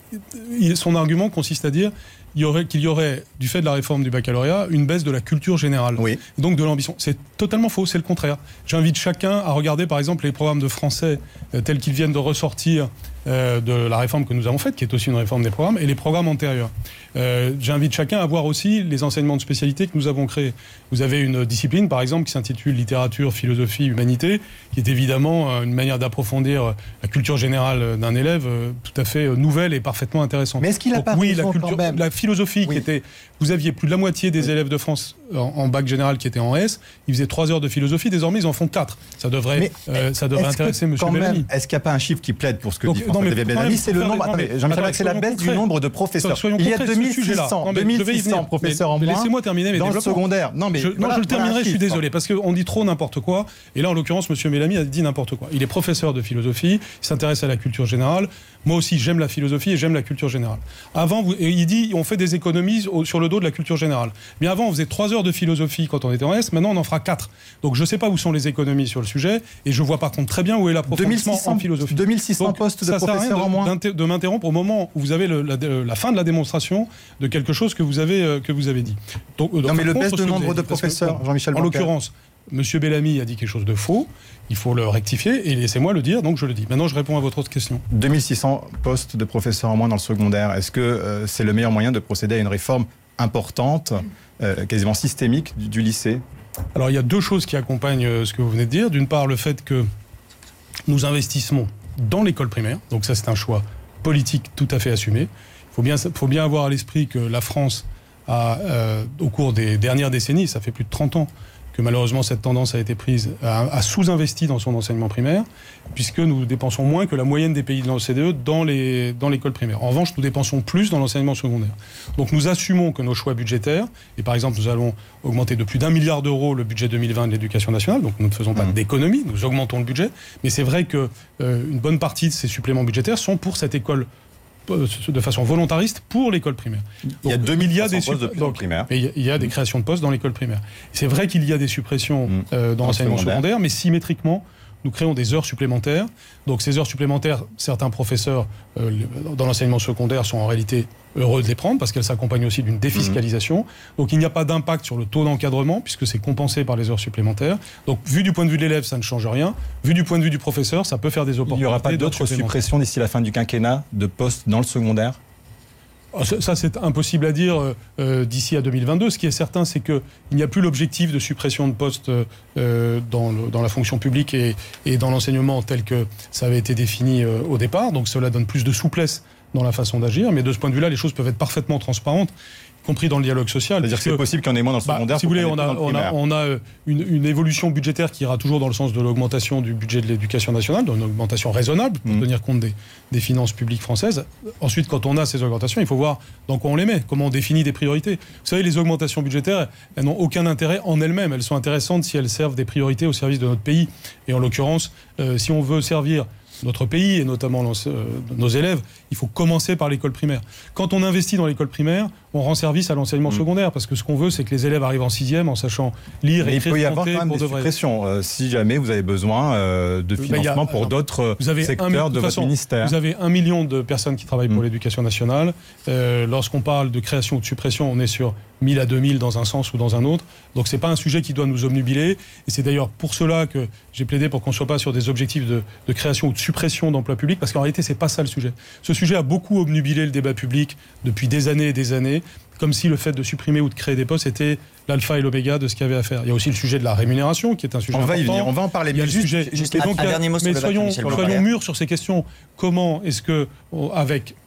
Speaker 5: il, son argument consiste à dire il y aurait, qu'il y aurait, du fait de la réforme du baccalauréat, une baisse de la culture générale,
Speaker 4: oui.
Speaker 5: donc de l'ambition. C'est totalement faux, c'est le contraire. J'invite chacun à regarder, par exemple, les programmes de français euh, tels qu'ils viennent de ressortir euh, de la réforme que nous avons faite, qui est aussi une réforme des programmes, et les programmes antérieurs. Euh, j'invite chacun à voir aussi les enseignements de spécialité que nous avons créés. Vous avez une discipline, par exemple, qui s'intitule littérature, philosophie, humanité, qui est évidemment une manière d'approfondir la culture générale d'un élève euh, tout à fait nouvelle et parfaitement intéressante.
Speaker 8: Mais est-ce qu'il a
Speaker 5: Donc,
Speaker 8: pas
Speaker 5: oui,
Speaker 8: raison
Speaker 5: la culture,
Speaker 8: quand même
Speaker 5: la philosophie,
Speaker 8: oui.
Speaker 5: qui était, vous aviez plus de la moitié des oui. élèves de France en, en bac général qui étaient en S, ils faisaient trois heures de philosophie, désormais ils en font quatre. Ça devrait,
Speaker 8: mais
Speaker 5: euh, ça devrait intéresser M. Bellamy.
Speaker 8: Est-ce qu'il n'y a pas un chiffre qui plaide pour ce que
Speaker 5: Donc,
Speaker 8: dit François-Xavier Bellamy? C'est le nombre. Attendez, Jean-Michel, c'est la baisse du nombre de professeurs. Il y a deux mille six cents professeurs en moins.
Speaker 5: Laissez-moi terminer mes
Speaker 8: dans
Speaker 5: développements.
Speaker 8: le secondaire. Non, mais
Speaker 5: je,
Speaker 8: voilà,
Speaker 5: non, je le terminerai.
Speaker 8: voilà
Speaker 5: je suis désolé parce qu'on dit trop n'importe quoi. Et là, en l'occurrence, M. Bellamy a dit n'importe quoi. Il est professeur de philosophie. Il s'intéresse à la culture générale. Moi aussi, j'aime la philosophie et j'aime la culture générale. Avant, vous, et il dit, on fait des économies au, sur le dos de la culture générale. Mais avant, on faisait trois heures de philosophie quand on était en S. Maintenant, on en fera quatre. Donc, je ne sais pas où sont les économies sur le sujet. Et je vois par contre très bien où est l'approfondissement en philosophie.
Speaker 8: deux mille six cents Donc, postes de professeurs en moins.
Speaker 5: De, de m'interrompre au moment où vous avez le, la, la fin de la démonstration de quelque chose que vous avez, euh, que vous avez dit. Donc,
Speaker 8: non, mais le baisse de nombre de
Speaker 5: dit,
Speaker 8: professeurs,
Speaker 5: que,
Speaker 8: Jean-Michel
Speaker 5: En
Speaker 8: Blanquer.
Speaker 5: l'occurrence, M. Bellamy a dit quelque chose de faux. Il faut le rectifier et laissez-moi le dire, donc je le dis. Maintenant, je réponds à votre autre question.
Speaker 4: deux mille six cents postes de professeurs en moins dans le secondaire. Est-ce que euh, c'est le meilleur moyen de procéder à une réforme importante, euh, quasiment systémique du, du lycée ?
Speaker 5: Alors, il y a deux choses qui accompagnent euh, ce que vous venez de dire. D'une part, le fait que nous investissons dans l'école primaire. Donc ça, c'est un choix politique tout à fait assumé. Il faut bien, faut bien avoir à l'esprit que la France a, euh, au cours des dernières décennies, ça fait plus de trente ans, que malheureusement cette tendance a été prise, a, a sous-investi dans son enseignement primaire, puisque nous dépensons moins que la moyenne des pays de l'O C D E dans, les, dans l'école primaire. En revanche, nous dépensons plus dans l'enseignement secondaire. Donc nous assumons que nos choix budgétaires, et par exemple nous allons augmenter de plus d'un milliard d'euros le budget deux mille vingt de l'éducation nationale, donc nous ne faisons pas mmh. d'économie, nous augmentons le budget, mais c'est vrai qu'une euh, bonne partie de ces suppléments budgétaires sont pour cette école de façon volontariste pour l'école primaire. Donc,
Speaker 4: il y a deux mille
Speaker 5: il y a des
Speaker 4: postes de donc, primaire.
Speaker 5: Mais il y a des créations de postes dans l'école primaire. C'est vrai qu'il y a des suppressions mmh. euh, dans l'enseignement secondaire, mais symétriquement, nous créons des heures supplémentaires. Donc ces heures supplémentaires, certains professeurs euh, dans l'enseignement secondaire sont en réalité heureux de les prendre parce qu'elles s'accompagnent aussi d'une défiscalisation. Mmh. Donc il n'y a pas d'impact sur le taux d'encadrement puisque c'est compensé par les heures supplémentaires. Donc vu du point de vue de l'élève, ça ne change rien. Vu du point de vue du professeur, ça peut faire des opportunités.
Speaker 4: Il n'y aura pas d'autres suppressions d'ici la fin du quinquennat de postes dans le secondaire ?
Speaker 5: Ça, c'est impossible à dire euh, d'ici à deux mille vingt-deux. Ce qui est certain, c'est qu'il n'y a plus l'objectif de suppression de postes euh, dans, le, dans la fonction publique et, et dans l'enseignement tel que ça avait été défini euh, au départ. Donc cela donne plus de souplesse dans la façon d'agir. Mais de ce point de vue-là, les choses peuvent être parfaitement transparentes, y compris dans le dialogue social.
Speaker 4: C'est-à-dire que c'est possible qu'il y en ait moins dans le secondaire.
Speaker 5: Bah, si vous voulez, on a, on a, on a une, une évolution budgétaire qui ira toujours dans le sens de l'augmentation du budget de l'éducation nationale, d'une augmentation raisonnable pour mmh. tenir compte des, des finances publiques françaises. Ensuite, quand on a ces augmentations, il faut voir dans quoi on les met, comment on définit des priorités. Vous savez, les augmentations budgétaires, elles n'ont aucun intérêt en elles-mêmes. Elles sont intéressantes si elles servent des priorités au service de notre pays. Et en l'occurrence, euh, si on veut servir notre pays et notamment euh, nos élèves, il faut commencer par l'école primaire. Quand on investit dans l'école primaire, on rend service à l'enseignement mmh. secondaire parce que ce qu'on veut, c'est que les élèves arrivent en sixième en sachant lire,
Speaker 4: et
Speaker 5: écrire, compter. Il peut y avoir quand même des
Speaker 4: suppressions euh, si jamais vous avez besoin euh, de financement a, pour alors, d'autres secteurs un, de, de façon, votre ministère.
Speaker 5: Vous avez un million de personnes qui travaillent mmh. pour l'éducation nationale. Euh, lorsqu'on parle de création ou de suppression, on est sur mille à deux mille dans un sens ou dans un autre. Donc c'est pas un sujet qui doit nous obnubiler. Et c'est d'ailleurs pour cela que j'ai plaidé pour qu'on ne soit pas sur des objectifs de, de création ou de suppression d'emplois publics, parce qu'en réalité, c'est pas ça le sujet. Ce sujet a beaucoup obnubilé le débat public depuis des années et des années, comme si le fait de supprimer ou de créer des postes était l'alpha et l'oméga de ce qu'il y avait à faire. Il y a aussi le sujet de la rémunération, qui est un sujet
Speaker 4: on
Speaker 5: important.
Speaker 4: Va y venir, on va en parler.
Speaker 5: Il y a le
Speaker 6: juste,
Speaker 5: sujet...
Speaker 6: juste un, donc, un dernier mot sur
Speaker 5: mais
Speaker 6: le
Speaker 5: soyons,
Speaker 6: bac,
Speaker 5: soyons mûrs sur ces questions. Comment est-ce que, avec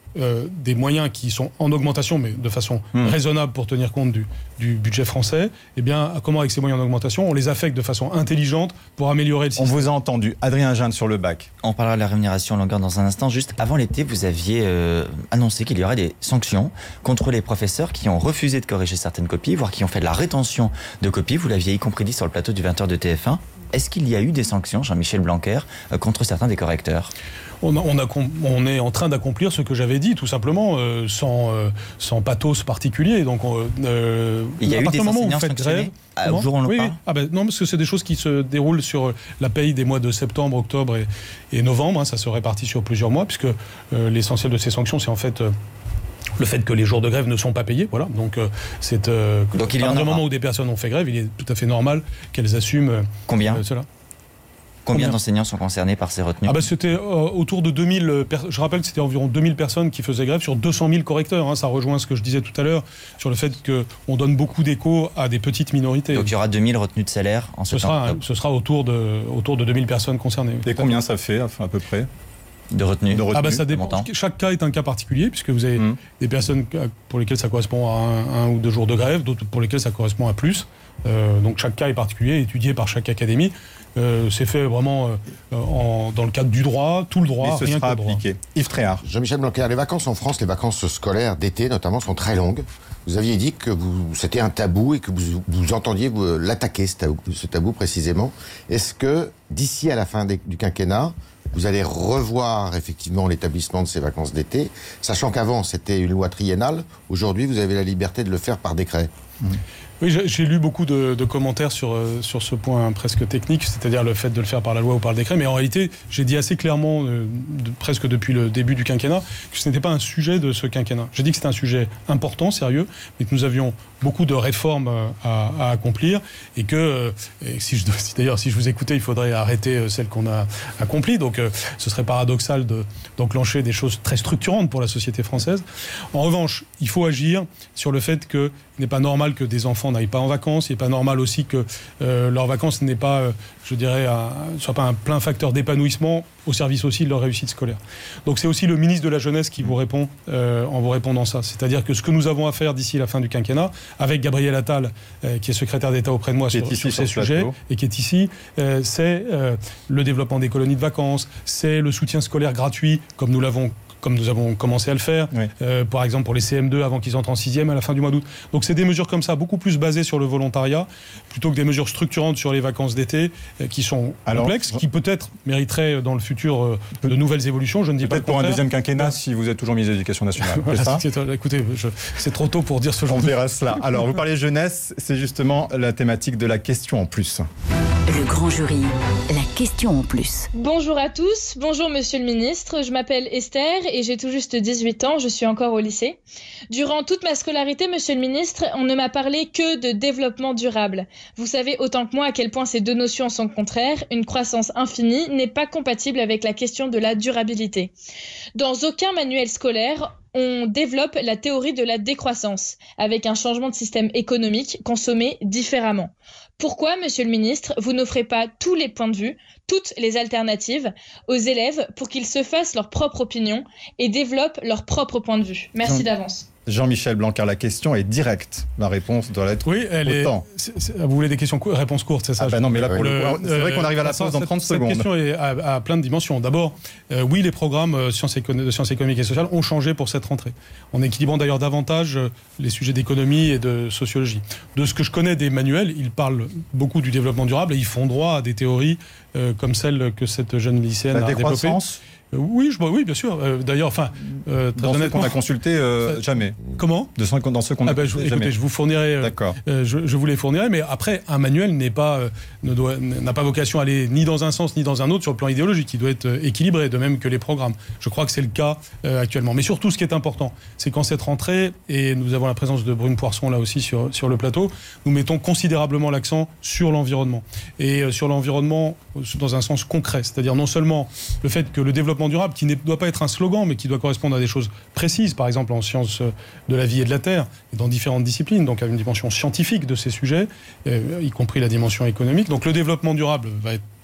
Speaker 5: euh, des moyens qui sont en augmentation, mais de façon mmh. raisonnable pour tenir compte du, du budget français, eh bien, comment avec ces moyens en augmentation, on les affecte de façon intelligente pour améliorer le système.
Speaker 8: On vous a entendu. Adrien Jeanne sur le bac.
Speaker 6: On parlera de la rémunération en longueur dans un instant. Juste avant l'été, vous aviez euh, annoncé qu'il y aurait des sanctions contre les professeurs qui ont refusé de corriger certaines copies, voire qui ont fait de la rétention de copies. Vous l'aviez y compris dit sur le plateau du vingt heures de T F un. Est-ce qu'il y a eu des sanctions, Jean-Michel Blanquer, euh, contre certains des correcteurs ?
Speaker 5: On, a, on, a, on est en train d'accomplir ce que j'avais dit, tout simplement, euh, sans, euh, sans pathos particulier. Donc, euh,
Speaker 6: il y a eu des enseignants sanctionnés au jour où on
Speaker 5: oui,
Speaker 6: le
Speaker 5: oui. Ah ben, non, parce que c'est des choses qui se déroulent sur la paye des mois de septembre, octobre et, et novembre. Hein, ça se répartit sur plusieurs mois, puisque euh, l'essentiel de ces sanctions, c'est en fait... Euh, le fait que les jours de grève ne sont pas payés, voilà. Donc, euh, c'est euh,
Speaker 6: Donc il y
Speaker 5: à
Speaker 6: en
Speaker 5: un
Speaker 6: aura.
Speaker 5: moment où des personnes ont fait grève, il est tout à fait normal qu'elles assument euh,
Speaker 6: Combien
Speaker 5: euh, cela.
Speaker 6: Combien,
Speaker 5: Combien
Speaker 6: d'enseignants sont concernés par ces retenues ?
Speaker 5: Ah bah c'était euh, autour de deux mille. Per- je rappelle que c'était environ deux mille personnes qui faisaient grève sur deux cent mille correcteurs. Hein. Ça rejoint ce que je disais tout à l'heure sur le fait qu'on donne beaucoup d'écho à des petites minorités.
Speaker 6: Donc il y aura deux mille retenues de salaire en
Speaker 5: ce
Speaker 6: septembre.
Speaker 5: sera, ce sera autour de autour de deux mille personnes concernées.
Speaker 8: Et combien ça fait, enfin, à peu près
Speaker 6: de retenue.
Speaker 8: De retenue.
Speaker 5: Ah bah ça dépend. Chaque cas est un cas particulier, puisque vous avez mmh. des personnes pour lesquelles ça correspond à un, un ou deux jours de grève, d'autres pour lesquelles ça correspond à plus. Euh, donc chaque cas est particulier, étudié par chaque académie. Euh, c'est fait vraiment euh, en, dans le cadre du droit, tout le droit,
Speaker 8: et ce
Speaker 5: rien
Speaker 8: sera
Speaker 5: que le droit.
Speaker 8: appliqué. Yves Tréhard.
Speaker 7: Jean-Michel Blanquer, les vacances en France, les vacances scolaires d'été notamment, sont très longues. Vous aviez dit que vous, c'était un tabou et que vous, vous entendiez vous, l'attaquer, ce tabou, ce tabou précisément. Est-ce que d'ici à la fin des, du quinquennat, vous allez revoir effectivement l'établissement de ces vacances d'été, sachant qu'avant c'était une loi triennale, aujourd'hui vous avez la liberté de le faire par décret.
Speaker 5: Mmh. Oui, j'ai lu beaucoup de, de commentaires sur, sur ce point presque technique, c'est-à-dire le fait de le faire par la loi ou par le décret, mais en réalité, j'ai dit assez clairement, euh, de, presque depuis le début du quinquennat, que ce n'était pas un sujet de ce quinquennat. J'ai dit que c'était un sujet important, sérieux, mais que nous avions beaucoup de réformes à, à accomplir, et que, et si je, si, d'ailleurs, si je vous écoutais, il faudrait arrêter celles qu'on a accomplies, donc euh, ce serait paradoxal de, d'enclencher des choses très structurantes pour la société française. En revanche, il faut agir sur le fait qu'il n'est pas normal que des enfants n'aillent pas en vacances. Il n'est pas normal aussi que euh, leurs vacances n'aient pas, euh, je dirais, un, soit pas un plein facteur d'épanouissement au service aussi de leur réussite scolaire. Donc c'est aussi le ministre de la Jeunesse qui vous répond euh, en vous répondant ça. C'est-à-dire que ce que nous avons à faire d'ici la fin du quinquennat, avec Gabriel Attal, euh, qui est secrétaire d'État auprès de moi sur, sur ces sujets, et qui est ici, euh, c'est euh, le développement des colonies de vacances, c'est le soutien scolaire gratuit, comme nous l'avons comme nous avons commencé à le faire, oui. euh, par exemple pour les C M deux avant qu'ils entrent en sixième à la fin du mois d'août. Donc c'est des mesures comme ça, beaucoup plus basées sur le volontariat, plutôt que des mesures structurantes sur les vacances d'été, euh, qui sont Alors, complexes, qui peut-être mériteraient dans le futur euh, de nouvelles évolutions, je ne dis pas le contraire.
Speaker 8: Peut-être pour un deuxième quinquennat, si vous êtes toujours ministre de l'Éducation nationale.
Speaker 5: Voilà,
Speaker 8: c'est ça
Speaker 5: écoutez, je, c'est trop tôt pour dire ce genre
Speaker 8: On
Speaker 5: de...
Speaker 8: verra cela. Alors, vous parlez jeunesse, c'est justement la thématique de la question en plus.
Speaker 3: Le grand jury, la question en plus.
Speaker 9: Bonjour à tous, bonjour monsieur le ministre, je m'appelle Esther et j'ai tout juste dix-huit ans, je suis encore au lycée. Durant toute ma scolarité, monsieur le ministre, on ne m'a parlé que de développement durable. Vous savez autant que moi à quel point ces deux notions sont contraires. Une croissance infinie n'est pas compatible avec la question de la durabilité. Dans aucun manuel scolaire, on développe la théorie de la décroissance, avec un changement de système économique consommé différemment. Pourquoi, monsieur le ministre, vous n'offrez pas tous les points de vue, toutes les alternatives aux élèves pour qu'ils se fassent leur propre opinion et développent leur propre point de vue ? Merci d'avance.
Speaker 8: Jean-Michel Blanquer, la question est directe. La réponse doit être
Speaker 5: oui, elle
Speaker 8: autant.
Speaker 5: Est, c'est, c'est, vous voulez des questions courtes, réponses courtes, c'est ça?
Speaker 8: Ah bah non, mais là, pour le, le, c'est vrai qu'on arrive à la pause dans trente
Speaker 5: cette,
Speaker 8: secondes.
Speaker 5: Cette question est à, à plein de dimensions. D'abord, euh, oui, les programmes euh, sciences éco- de sciences économiques et sociales ont changé pour cette rentrée, en équilibrant d'ailleurs davantage euh, les sujets d'économie et de sociologie. De ce que je connais des manuels, ils parlent beaucoup du développement durable et ils font droit à des théories euh, comme celle que cette jeune lycéenne
Speaker 8: la
Speaker 5: a développée. Oui, je, oui, bien sûr. Euh, d'ailleurs, enfin, euh, très
Speaker 8: dans
Speaker 5: honnêtement,
Speaker 8: ceux qu'on a consulté, euh, jamais.
Speaker 5: Comment
Speaker 8: de ceux, Dans ceux qu'on a
Speaker 5: ah ben,
Speaker 8: consulté,
Speaker 5: je, écoutez,
Speaker 8: jamais.
Speaker 5: je vous fournirai. Euh,
Speaker 8: D'accord.
Speaker 5: Euh, je, je vous les fournirai, mais après, un manuel n'est pas, euh, ne doit, n'a pas vocation à aller ni dans un sens ni dans un autre sur le plan idéologique. Il doit être euh, équilibré, de même que les programmes. Je crois que c'est le cas euh, actuellement. Mais surtout, ce qui est important, c'est qu'en cette rentrée, et nous avons la présence de Brune Poisson là aussi sur sur le plateau, nous mettons considérablement l'accent sur l'environnement et euh, sur l'environnement dans un sens concret, c'est-à-dire non seulement le fait que le développement durable, qui ne doit pas être un slogan, mais qui doit correspondre à des choses précises, par exemple en sciences de la vie et de la terre, et dans différentes disciplines, donc à une dimension scientifique de ces sujets, euh, y compris la dimension économique. Donc le développement durable va être très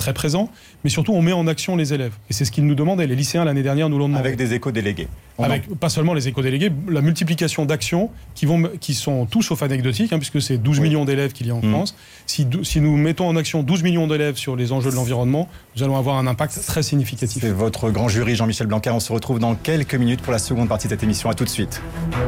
Speaker 5: très présent, mais surtout on met en action les élèves. Et c'est ce qu'ils nous demandent, et les lycéens l'année dernière nous l'ont demandé.
Speaker 8: Avec des éco-délégués.
Speaker 5: Avec, pas seulement les éco-délégués, la multiplication d'actions qui, vont, qui sont tout sauf anecdotiques, hein, puisque c'est douze oui. millions d'élèves qu'il y a en mmh. France. Si, si nous mettons en action douze millions d'élèves sur les enjeux de l'environnement, nous allons avoir un impact très significatif.
Speaker 8: C'est votre grand jury, Jean-Michel Blanquer. On se retrouve dans quelques minutes pour la seconde partie de cette émission. À tout de suite.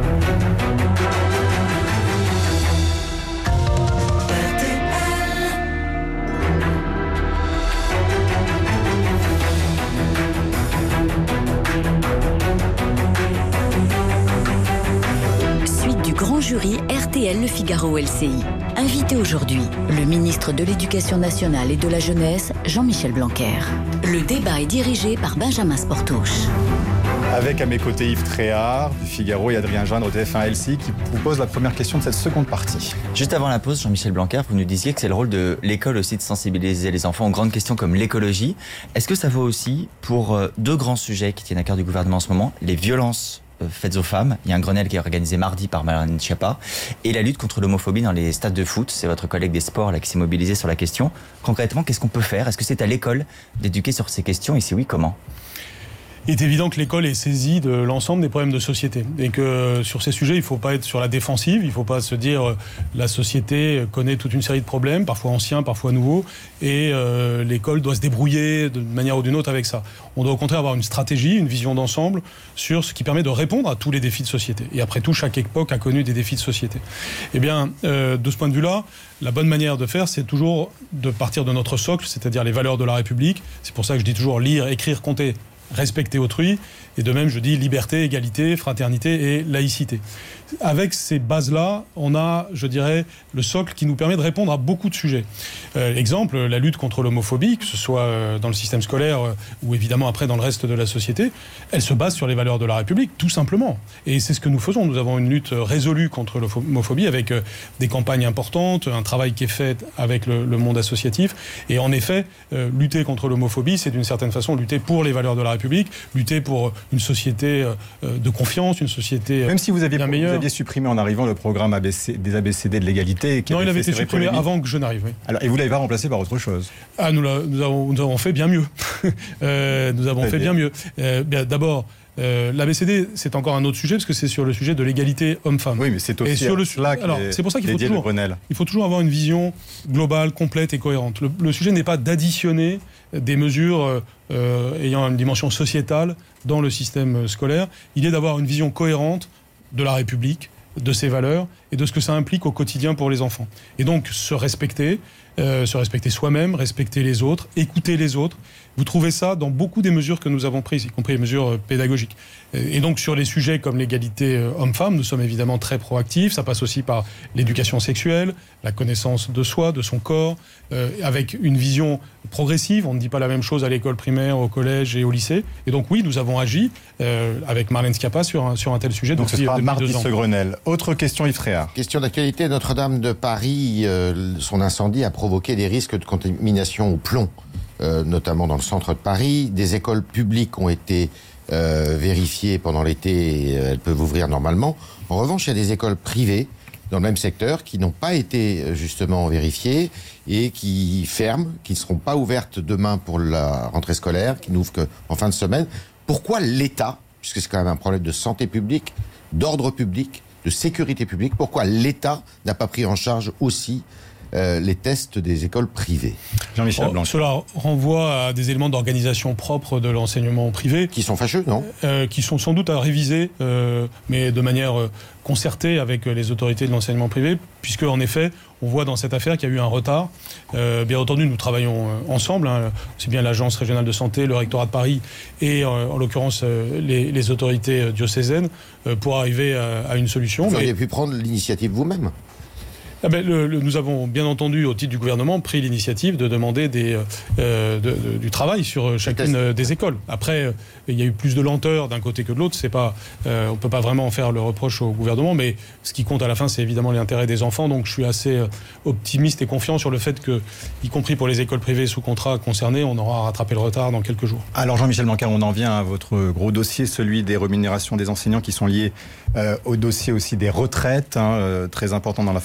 Speaker 3: Jury R T L Le Figaro L C I. Invité aujourd'hui, le ministre de l'Éducation nationale et de la jeunesse, Jean-Michel Blanquer. Le débat est dirigé par Benjamin Sportouche.
Speaker 8: Avec à mes côtés Yves Tréhard du Figaro et Adrien Joindre au T F un L C I qui vous pose la première question de cette seconde partie.
Speaker 6: Juste avant la pause, Jean-Michel Blanquer, vous nous disiez que c'est le rôle de l'école aussi de sensibiliser les enfants aux grandes questions comme l'écologie. Est-ce que ça vaut aussi pour deux grands sujets qui tiennent à cœur du gouvernement en ce moment, les violences faites aux femmes? Il y a un Grenelle qui est organisé mardi par Marlène Schiappa, et la lutte contre l'homophobie dans les stades de foot. C'est votre collègue des sports là, qui s'est mobilisé sur la question. Concrètement, qu'est-ce qu'on peut faire? Est-ce que c'est à l'école d'éduquer sur ces questions, et si oui, comment?
Speaker 5: Il est évident que l'école est saisie de l'ensemble des problèmes de société et que sur ces sujets, il ne faut pas être sur la défensive, il ne faut pas se dire euh, la société connaît toute une série de problèmes, parfois anciens, parfois nouveaux, et euh, l'école doit se débrouiller d'une manière ou d'une autre avec ça. On doit au contraire avoir une stratégie, une vision d'ensemble sur ce qui permet de répondre à tous les défis de société. Et après tout, chaque époque a connu des défis de société. Eh bien, euh, de ce point de vue-là, la bonne manière de faire, c'est toujours de partir de notre socle, c'est-à-dire les valeurs de la République. C'est pour ça que je dis toujours lire, écrire, compter, respecter autrui, et de même je dis liberté, égalité, fraternité et laïcité. Avec ces bases-là, on a, je dirais, le socle qui nous permet de répondre à beaucoup de sujets. Euh, exemple, la lutte contre l'homophobie, que ce soit euh, dans le système scolaire euh, ou évidemment après dans le reste de la société, elle se base sur les valeurs de la République, tout simplement. Et c'est ce que nous faisons. Nous avons une lutte résolue contre l'homophobie avec euh, des campagnes importantes, un travail qui est fait avec le, le monde associatif. Et en effet, euh, lutter contre l'homophobie, c'est d'une certaine façon lutter pour les valeurs de la République, lutter pour une société euh, de confiance, une société euh,
Speaker 8: Même si vous aviez,
Speaker 5: bien meilleure.
Speaker 8: Vous aviez supprimé en arrivant le programme A B C, des A B C D de l'égalité.
Speaker 5: Non, il avait été supprimé polémique. Avant que je n'arrive. Oui.
Speaker 8: Alors, et vous l'avez pas remplacé par autre chose?
Speaker 5: Ah, nous, la, nous, avons, nous avons fait bien mieux. euh, nous avons fait bien mieux. Euh, bien, d'abord, euh, l'A B C D, c'est encore un autre sujet, parce que c'est sur le sujet de l'égalité homme-femme.
Speaker 8: Oui, mais c'est aussi
Speaker 5: et sur le
Speaker 8: su- là
Speaker 5: alors, c'est pour ça qu'il faut toujours, il faut toujours avoir une vision globale, complète et cohérente. Le, le sujet n'est pas d'additionner des mesures euh, ayant une dimension sociétale dans le système scolaire. Il est d'avoir une vision cohérente de la République, de ses valeurs et de ce que ça implique au quotidien pour les enfants. Et donc se respecter, euh, se respecter soi-même, respecter les autres, écouter les autres. Vous trouvez ça dans beaucoup des mesures que nous avons prises, y compris les mesures euh, pédagogiques. Et donc sur les sujets comme l'égalité euh, homme-femme, nous sommes évidemment très proactifs. Ça passe aussi par l'éducation sexuelle, la connaissance de soi, de son corps, euh, avec une vision progressive. On ne dit pas la même chose à l'école primaire, au collège et au lycée. Et donc oui, nous avons agi euh, avec Marlène Schiappa sur un, sur un tel sujet.
Speaker 8: Donc
Speaker 5: depuis,
Speaker 8: ce sera
Speaker 5: depuis
Speaker 8: mardi
Speaker 5: deux ans.
Speaker 8: ce Grenelle. Autre question, Yves Tréhard.
Speaker 7: Question d'actualité, Notre-Dame de Paris, euh, son incendie a provoqué des risques de contamination au plomb, euh, notamment dans le centre de Paris. Des écoles publiques ont été euh, vérifiées pendant l'été, et elles peuvent ouvrir normalement. En revanche, il y a des écoles privées dans le même secteur qui n'ont pas été justement vérifiées et qui ferment, qui ne seront pas ouvertes demain pour la rentrée scolaire, qui n'ouvrent qu'en fin de semaine. Pourquoi l'État, puisque c'est quand même un problème de santé publique, d'ordre public, de sécurité publique, pourquoi l'État n'a pas pris en charge aussi euh, les tests des écoles privées?
Speaker 8: Jean-Michel
Speaker 5: Oh,
Speaker 8: Blanquer.
Speaker 5: cela renvoie à des éléments d'organisation propres de l'enseignement privé.
Speaker 7: Qui sont fâcheux, non
Speaker 5: euh, Qui sont sans doute à réviser, euh, mais de manière euh, concertée avec les autorités de l'enseignement privé, puisque en effet, on voit dans cette affaire qu'il y a eu un retard. Euh, bien entendu, nous travaillons euh, ensemble, hein, c'est bien l'Agence régionale de santé, le rectorat de Paris et euh, en l'occurrence euh, les, les autorités euh, diocésaines euh, pour arriver à, à une solution.
Speaker 7: Vous auriez
Speaker 5: mais...
Speaker 7: pu prendre l'initiative vous-même.
Speaker 5: Ah ben, le, le, nous avons bien entendu, au titre du gouvernement, pris l'initiative de demander des, euh, de, de, du travail sur chacune euh, des écoles. Après, euh, il y a eu plus de lenteur d'un côté que de l'autre. C'est pas, euh, on ne peut pas vraiment faire le reproche au gouvernement, mais ce qui compte à la fin, c'est évidemment l'intérêt des enfants. Donc je suis assez euh, optimiste et confiant sur le fait que, y compris pour les écoles privées sous contrat concernées, on aura rattrapé le retard dans quelques jours.
Speaker 8: Alors Jean-Michel Blanquer, on en vient à votre gros dossier, celui des rémunérations des enseignants qui sont liés euh, au dossier aussi des retraites, hein, euh, très important dans la fonction publique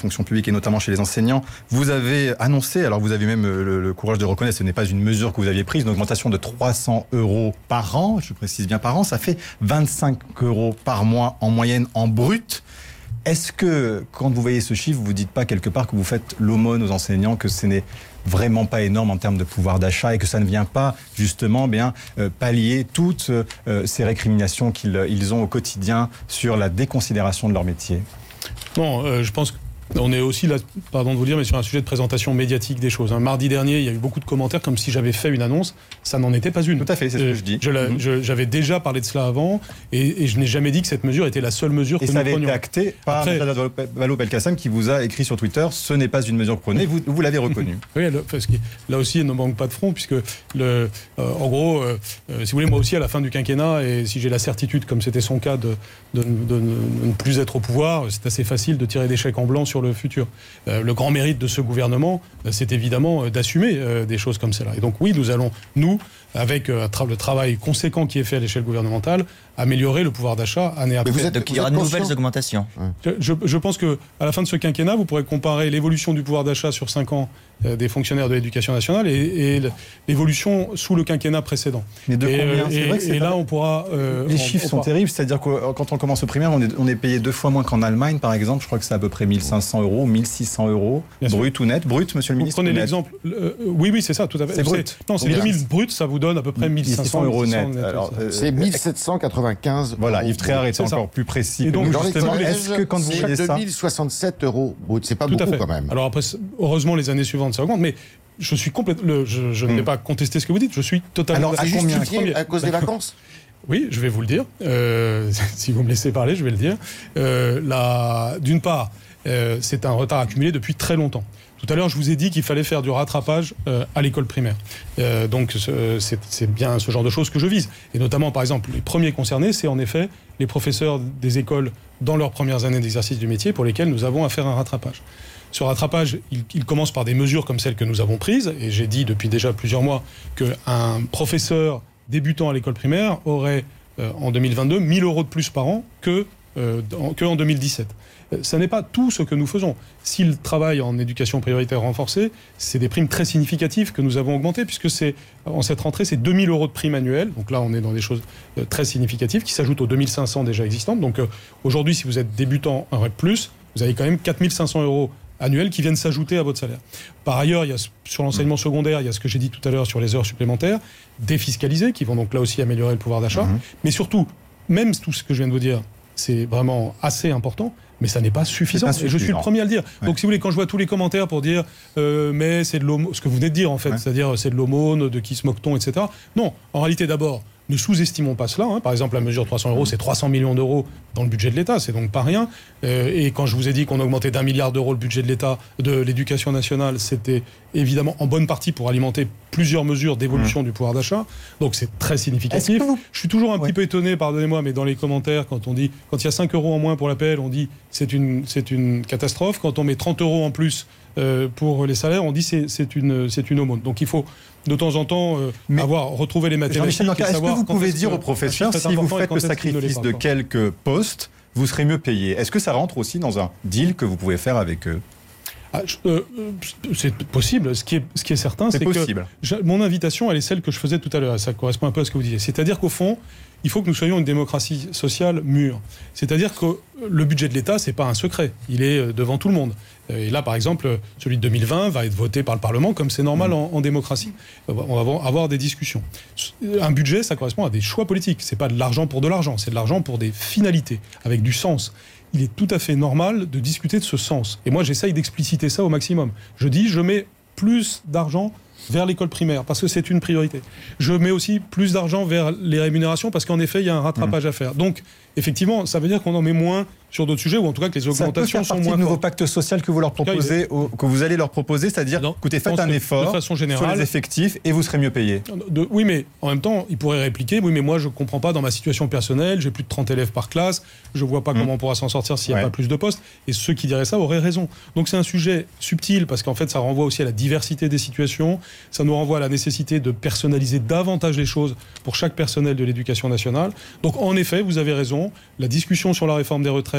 Speaker 4: publique et notamment chez les enseignants. Vous avez annoncé, alors vous avez même le, le courage de reconnaître, ce n'est pas une mesure que vous aviez prise, une augmentation de trois cents euros par an, je précise bien par an, ça fait vingt-cinq euros par mois en moyenne en brut. Est-ce que, quand vous voyez ce chiffre, vous ne dites pas quelque part que vous faites l'aumône aux enseignants, que ce n'est vraiment pas énorme en termes de pouvoir d'achat et que ça ne vient pas justement bien euh, pallier toutes euh, ces récriminations qu'ils ils ont au quotidien sur la déconsidération de leur métier?
Speaker 5: Non, euh, je pense que on est aussi là, pardon de vous le dire, mais sur un sujet de présentation médiatique des choses. Mardi dernier, il y a eu beaucoup de commentaires comme si j'avais fait une annonce. Ça n'en était pas une.
Speaker 4: Tout à fait, c'est ce que je dis.
Speaker 5: Je la, je, j'avais déjà parlé de cela avant et, et je n'ai jamais dit que cette mesure était la seule mesure que
Speaker 4: et
Speaker 5: nous prenions.
Speaker 4: Et ça avait été acté par Après, Vallaud-Belkacem qui vous a écrit sur Twitter « Ce n'est pas une mesure que vous prenez », vous, vous l'avez reconnu.
Speaker 5: Oui, parce que là aussi, elle ne manque pas de front puisque, le, euh, en gros, euh, si vous voulez, moi aussi, à la fin du quinquennat, et si j'ai la certitude, comme c'était son cas, de, de, de, de ne plus être au pouvoir, c'est assez facile de tirer des chèques en blanc sur le futur. Euh, le grand mérite de ce gouvernement, euh, c'est évidemment euh, d'assumer euh, des choses comme cela. Et donc oui, nous allons, nous, avec euh, tra- le travail conséquent qui est fait à l'échelle gouvernementale, améliorer le pouvoir d'achat année après.
Speaker 6: Vous êtes, donc il y aura de nouvelles augmentations.
Speaker 5: Je, je, je pense qu'à la fin de ce quinquennat, vous pourrez comparer l'évolution du pouvoir d'achat sur cinq ans euh, des fonctionnaires de l'éducation nationale et, et l'évolution sous le quinquennat précédent.
Speaker 4: Mais de
Speaker 5: et,
Speaker 4: combien
Speaker 5: et,
Speaker 4: vrai que
Speaker 5: et
Speaker 4: pas...
Speaker 5: là, on pourra... Euh,
Speaker 4: Les
Speaker 5: on,
Speaker 4: chiffres
Speaker 5: on
Speaker 4: sont
Speaker 5: pourra...
Speaker 4: terribles, c'est-à-dire que quand on commence au primaire, on est, on est payé deux fois moins qu'en Allemagne, par exemple. Je crois que c'est à peu près mille cinq cents euros, mille six cents euros, bien brut sûr. Ou net. Brut, monsieur le
Speaker 5: vous
Speaker 4: ministre.
Speaker 5: Prenez l'exemple. Euh, oui, oui, c'est ça, tout à fait.
Speaker 4: C'est brut.
Speaker 5: Non, c'est deux mille brut, ça vous donne à peu près mille cinq cents
Speaker 4: euros net.
Speaker 7: net. Alors, euh, c'est mille sept cent quatre-vingt-quinze.
Speaker 4: Voilà, Yves Tréhard est, est encore plus précis.
Speaker 5: Et donc,
Speaker 4: que justement, est-ce que quand vous voyez ça,
Speaker 7: deux mille soixante-sept euros brut, c'est pas
Speaker 5: tout
Speaker 7: beaucoup quand même.
Speaker 5: Alors après, heureusement, les années suivantes, ça augmente, mais je suis complètement, je, je ne vais
Speaker 4: hmm.
Speaker 5: pas contester ce que vous dites. Je suis totalement.
Speaker 7: Alors, à
Speaker 5: combien
Speaker 7: justifié à cause des vacances.
Speaker 5: Oui, je vais vous le dire. Euh, si vous me laissez parler, je vais le dire. Euh, la, d'une part, euh, c'est un retard accumulé depuis très longtemps. Tout à l'heure, je vous ai dit qu'il fallait faire du rattrapage euh, à l'école primaire. Euh, donc, c'est, c'est bien ce genre de choses que je vise. Et notamment, par exemple, les premiers concernés, c'est en effet les professeurs des écoles dans leurs premières années d'exercice du métier pour lesquels nous avons à faire un rattrapage. Ce rattrapage, il, il commence par des mesures comme celles que nous avons prises. Et j'ai dit depuis déjà plusieurs mois qu'un professeur débutant à l'école primaire aurait, euh, en deux mille vingt-deux, mille euros de plus par an que, euh, en, que en deux mille dix-sept. Ce n'est pas tout ce que nous faisons. S'il travaille en éducation prioritaire renforcée, c'est des primes très significatives que nous avons augmentées, puisque c'est, en cette rentrée, c'est deux mille euros de primes annuelles. Donc là, on est dans des choses euh, très significatives qui s'ajoutent aux deux mille cinq cents déjà existantes. Donc euh, aujourd'hui, si vous êtes débutant en REP plus, vous avez quand même quatre mille cinq cents euros annuels qui viennent s'ajouter à votre salaire. Par ailleurs, il y a, sur l'enseignement secondaire, il y a ce que j'ai dit tout à l'heure sur les heures supplémentaires, défiscalisées, qui vont donc là aussi améliorer le pouvoir d'achat. Mmh. Mais surtout, même tout ce que je viens de vous dire, c'est vraiment assez important, mais ça n'est pas suffisant. Pas et je suis le premier à le dire. Ouais. Donc si vous voulez, quand je vois tous les commentaires pour dire euh, mais c'est de l'aumône, ce que vous venez de dire en fait, ouais. c'est-à-dire c'est de l'aumône, de qui se moque-t-on, et cetera. Non, en réalité d'abord, ne sous-estimons pas cela. Hein. Par exemple, la mesure trois cents euros, c'est trois cents millions d'euros dans le budget de l'État, c'est donc pas rien. Euh, et quand je vous ai dit qu'on augmentait d'un milliard d'euros le budget de l'État, de l'éducation nationale, c'était évidemment en bonne partie pour alimenter plusieurs mesures d'évolution mmh. du pouvoir d'achat. Donc c'est très significatif. Vous... Je suis toujours un ouais. petit peu étonné, pardonnez-moi, mais dans les commentaires, quand on dit, quand il y a cinq euros en moins pour l'A P L, on dit c'est une, c'est une catastrophe. Quand on met trente euros en plus euh, pour les salaires, on dit c'est, c'est une, c'est une aumône. Donc il faut de temps en temps euh, mais avoir retrouvé les mathématiques.
Speaker 4: Jean-Michel, est-ce que vous pouvez est-ce dire que, aux professeurs, si vous faites le sacrifice de quelques postes, vous serez mieux payé? Est-ce que ça rentre aussi dans un deal que vous pouvez faire avec eux?
Speaker 5: Ah, je, euh, c'est possible. Ce qui est, ce qui est certain, c'est, c'est que je, mon invitation, elle est celle que je faisais tout à l'heure. Ça correspond un peu à ce que vous disiez. C'est-à-dire qu'au fond, il faut que nous soyons une démocratie sociale mûre. C'est-à-dire que le budget de l'État, c'est pas un secret. Il est devant tout le monde. Et là, par exemple, celui de deux mille vingt va être voté par le Parlement, comme c'est normal mmh. en, en démocratie. On va avoir des discussions. Un budget, ça correspond à des choix politiques. C'est pas de l'argent pour de l'argent. C'est de l'argent pour des finalités, avec du sens. Il est tout à fait normal de discuter de ce sens. Et moi, j'essaye d'expliciter ça au maximum. Je dis, je mets plus d'argent vers l'école primaire, parce que c'est une priorité. Je mets aussi plus d'argent vers les rémunérations, parce qu'en effet, il y a un rattrapage mmh. à faire. Donc, effectivement, ça veut dire qu'on en met moins sur d'autres sujets, ou en tout cas que les augmentations sont moins... Ça peut faire partie
Speaker 4: du nouveau pacte social que vous leur proposez, au, que vous allez leur proposer, c'est-à-dire, non, écoutez, faites un effort de façon générale, sur les effectifs et vous serez mieux payé.
Speaker 5: De, oui, mais en même temps, ils pourraient répliquer, oui, mais moi, je ne comprends pas, dans ma situation personnelle, j'ai plus de trente élèves par classe, je ne vois pas mmh. comment on pourra s'en sortir s'il n'y a ouais. pas plus de postes, et ceux qui diraient ça auraient raison. Donc c'est un sujet subtil, parce qu'en fait, ça renvoie aussi à la diversité des situations, ça nous renvoie à la nécessité de personnaliser davantage les choses pour chaque personnel de l'éducation nationale. Donc en effet, vous avez raison, la discussion sur la réforme des retraites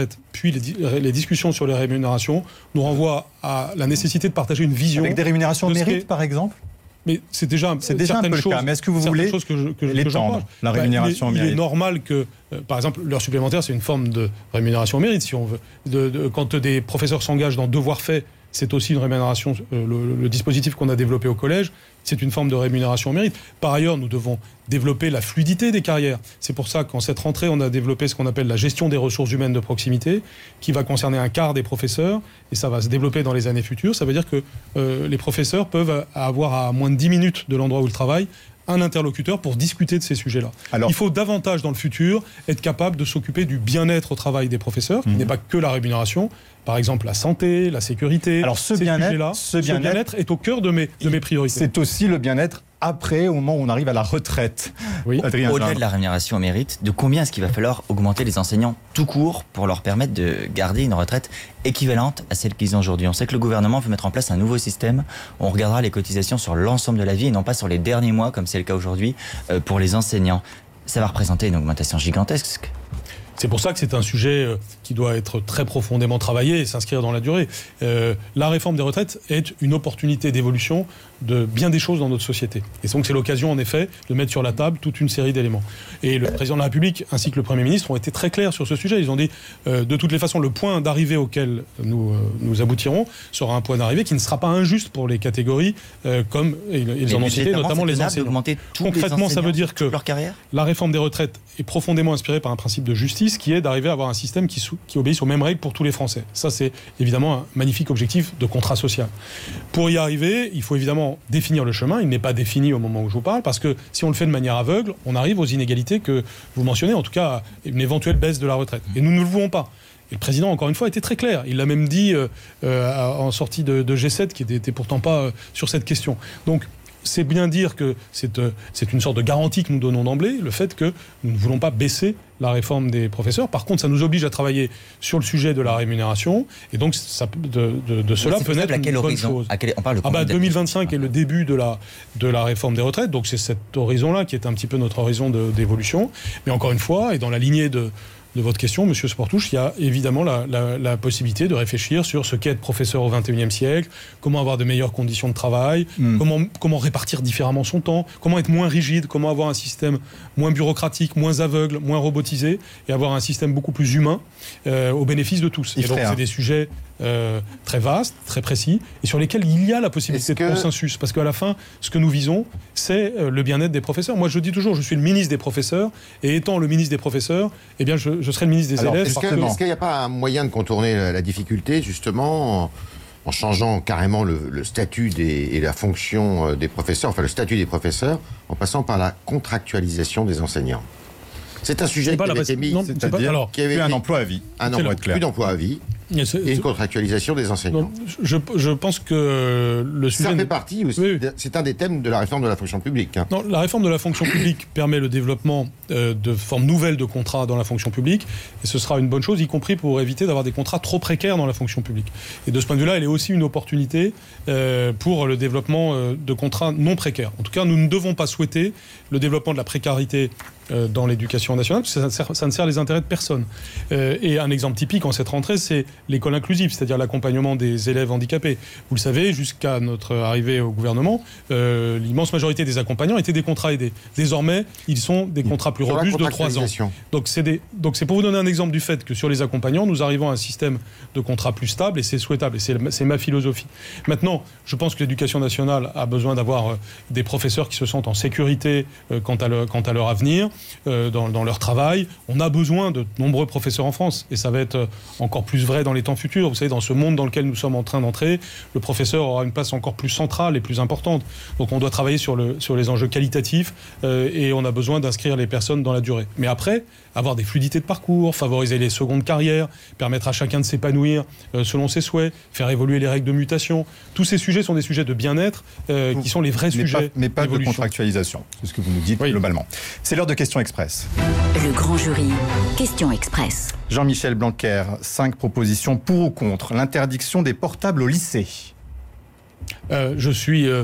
Speaker 5: retraite, puis les, di- les discussions sur les rémunérations nous renvoient à la nécessité de partager une vision.
Speaker 8: Avec des rémunérations
Speaker 5: de ce
Speaker 8: mérite,
Speaker 5: qu'est-
Speaker 8: par exemple.
Speaker 5: Mais c'est déjà,
Speaker 8: C'est déjà un peu le
Speaker 5: choses,
Speaker 8: cas. Mais est-ce que vous voulez
Speaker 5: choses que je, que, que
Speaker 8: l'étendre,
Speaker 5: j'encourage.
Speaker 8: la rémunération
Speaker 5: Bah, il, est,
Speaker 8: au mérite?
Speaker 5: il est normal que, euh, par exemple, l'heure supplémentaire, c'est une forme de rémunération au mérite, si on veut. De, de, quand des professeurs s'engagent dans devoirs faits, c'est aussi une rémunération. Euh, le, le dispositif qu'on a développé au collège, c'est une forme de rémunération au mérite. Par ailleurs, nous devons développer la fluidité des carrières. C'est pour ça qu'en cette rentrée, on a développé ce qu'on appelle la gestion des ressources humaines de proximité, qui va concerner un quart des professeurs, et ça va se développer dans les années futures. Ça veut dire que euh, les professeurs peuvent avoir à moins de dix minutes de l'endroit où ils travaillent un interlocuteur pour discuter de ces sujets-là. Alors, il faut davantage, dans le futur, être capable de s'occuper du bien-être au travail des professeurs, qui mmh. n'est pas que la rémunération. Par exemple, la santé, la sécurité.
Speaker 8: Alors, ce bien-être,
Speaker 5: ce bien-être, bien-être est au cœur de mes, de mes priorités.
Speaker 8: C'est aussi le bien-être après, au moment où on arrive à la retraite.
Speaker 6: Oui. Au-delà de la rémunération au mérite, de combien est-ce qu'il va falloir augmenter les enseignants tout court pour leur permettre de garder une retraite équivalente à celle qu'ils ont aujourd'hui? On sait que le gouvernement veut mettre en place un nouveau système. On regardera les cotisations sur l'ensemble de la vie et non pas sur les derniers mois, comme c'est le cas aujourd'hui euh, pour les enseignants. Ça va représenter une augmentation gigantesque.
Speaker 5: C'est pour ça que c'est un sujet qui doit être très profondément travaillé et s'inscrire dans la durée. Euh, la réforme des retraites est une opportunité d'évolution de bien des choses dans notre société. Et donc c'est l'occasion, en effet, de mettre sur la table toute une série d'éléments. Et le président de la République ainsi que le Premier ministre ont été très clairs sur ce sujet. Ils ont dit, euh, de toutes les façons, le point d'arrivée auquel nous, euh, nous aboutirons sera un point d'arrivée qui ne sera pas injuste pour les catégories, euh, comme ils, ils en ont cité, notamment les enseignants. Concrètement, ça veut dire que
Speaker 6: leur carrière
Speaker 5: la réforme des retraites est profondément inspirée par un principe de justice qui est d'arriver à avoir un système qui, sou- qui obéisse aux mêmes règles pour tous les Français. Ça, c'est évidemment un magnifique objectif de contrat social. Pour y arriver, il faut évidemment définir le chemin. Il n'est pas défini au moment où je vous parle, parce que si on le fait de manière aveugle, on arrive aux inégalités que vous mentionnez, en tout cas à une éventuelle baisse de la retraite. Et nous ne le voulons pas. Et le président, encore une fois, était très clair. Il l'a même dit euh, euh, en sortie de, de G sept, qui n'était pourtant pas euh, sur cette question. Donc, c'est bien dire que c'est, euh, c'est une sorte de garantie que nous donnons d'emblée, le fait que nous ne voulons pas baisser la réforme des professeurs. Par contre, ça nous oblige à travailler sur le sujet de la rémunération, et donc ça, de, de, de cela peut naître une bonne chose.
Speaker 6: À quel, on parle de
Speaker 5: ah bah, deux mille vingt-cinq est le début de la, de la réforme des retraites, donc c'est cet horizon-là qui est un petit peu notre horizon de, d'évolution. Mais encore une fois, et dans la lignée de... de votre question, Monsieur Sportouche, il y a évidemment la, la, la possibilité de réfléchir sur ce qu'est être professeur au vingt et unième siècle, comment avoir de meilleures conditions de travail, mmh. comment, comment répartir différemment son temps, comment être moins rigide, comment avoir un système moins bureaucratique, moins aveugle, moins robotisé, et avoir un système beaucoup plus humain euh, au bénéfice de tous. Et donc c'est des sujets euh, très vastes, très précis, et sur lesquels il y a la possibilité que... de consensus. Parce qu'à la fin, ce que nous visons, c'est euh, le bien-être des professeurs. Moi, je dis toujours, je suis le ministre des professeurs, et étant le ministre des professeurs, eh bien, je, je serai le ministre des
Speaker 7: Alors,
Speaker 5: élèves.
Speaker 7: Est-ce, que, est-ce qu'il n'y a pas un moyen de contourner la, la difficulté, justement, en, en changeant carrément le, le statut des, et la fonction des professeurs, enfin le statut des professeurs, en passant par la contractualisation des enseignants? C'est un sujet qui avait été mis,
Speaker 8: non, c'est-à-dire alors, qui avait plus un emploi à vie.
Speaker 7: Un emploi, plus d'emploi à vie. Et, c'est, et une contractualisation des enseignants.
Speaker 5: Non, je, je pense que le sujet...
Speaker 7: Ça fait partie aussi, oui, oui. C'est un des thèmes de la réforme de la fonction publique. Hein.
Speaker 5: Non, la réforme de la fonction publique permet le développement euh, de formes nouvelles de contrats dans la fonction publique, et ce sera une bonne chose, y compris pour éviter d'avoir des contrats trop précaires dans la fonction publique. Et de ce point de vue-là, elle est aussi une opportunité euh, pour le développement euh, de contrats non précaires. En tout cas, nous ne devons pas souhaiter le développement de la précarité euh, dans l'éducation nationale, parce que ça ne sert, ça ne sert les intérêts de personne. Euh, et un exemple typique en cette rentrée, c'est l'école inclusive, c'est-à-dire l'accompagnement des élèves handicapés. Vous le savez, jusqu'à notre arrivée au gouvernement, euh, l'immense majorité des accompagnants étaient des contrats aidés. Désormais, ils sont des contrats plus robustes de trois ans. Donc c'est, des, donc c'est pour vous donner un exemple du fait que sur les accompagnants, nous arrivons à un système de contrats plus stable, et c'est souhaitable, et c'est, c'est ma philosophie. Maintenant, je pense que l'éducation nationale a besoin d'avoir euh, des professeurs qui se sentent en sécurité euh, quant, à le, quant à leur avenir, euh, dans, dans leur travail. On a besoin de nombreux professeurs en France, et ça va être encore plus vrai dans les temps futurs. Vous savez, dans ce monde dans lequel nous sommes en train d'entrer, le professeur aura une place encore plus centrale et plus importante. Donc on doit travailler sur, le, sur les enjeux qualitatifs euh, et on a besoin d'inscrire les personnes dans la durée. Mais après, avoir des fluidités de parcours, favoriser les secondes carrières, permettre à chacun de s'épanouir euh, selon ses souhaits, faire évoluer les règles de mutation. Tous ces sujets sont des sujets de bien-être euh, qui sont les vrais
Speaker 8: mais
Speaker 5: sujets.
Speaker 8: Pas, mais pas de contractualisation, c'est ce que vous nous dites oui. globalement. C'est l'heure de Questions Express.
Speaker 3: Le grand jury, Questions Express.
Speaker 8: Jean-Michel Blanquer, cinq propositions pour ou contre l'interdiction des portables au lycée.
Speaker 5: Euh, je suis euh,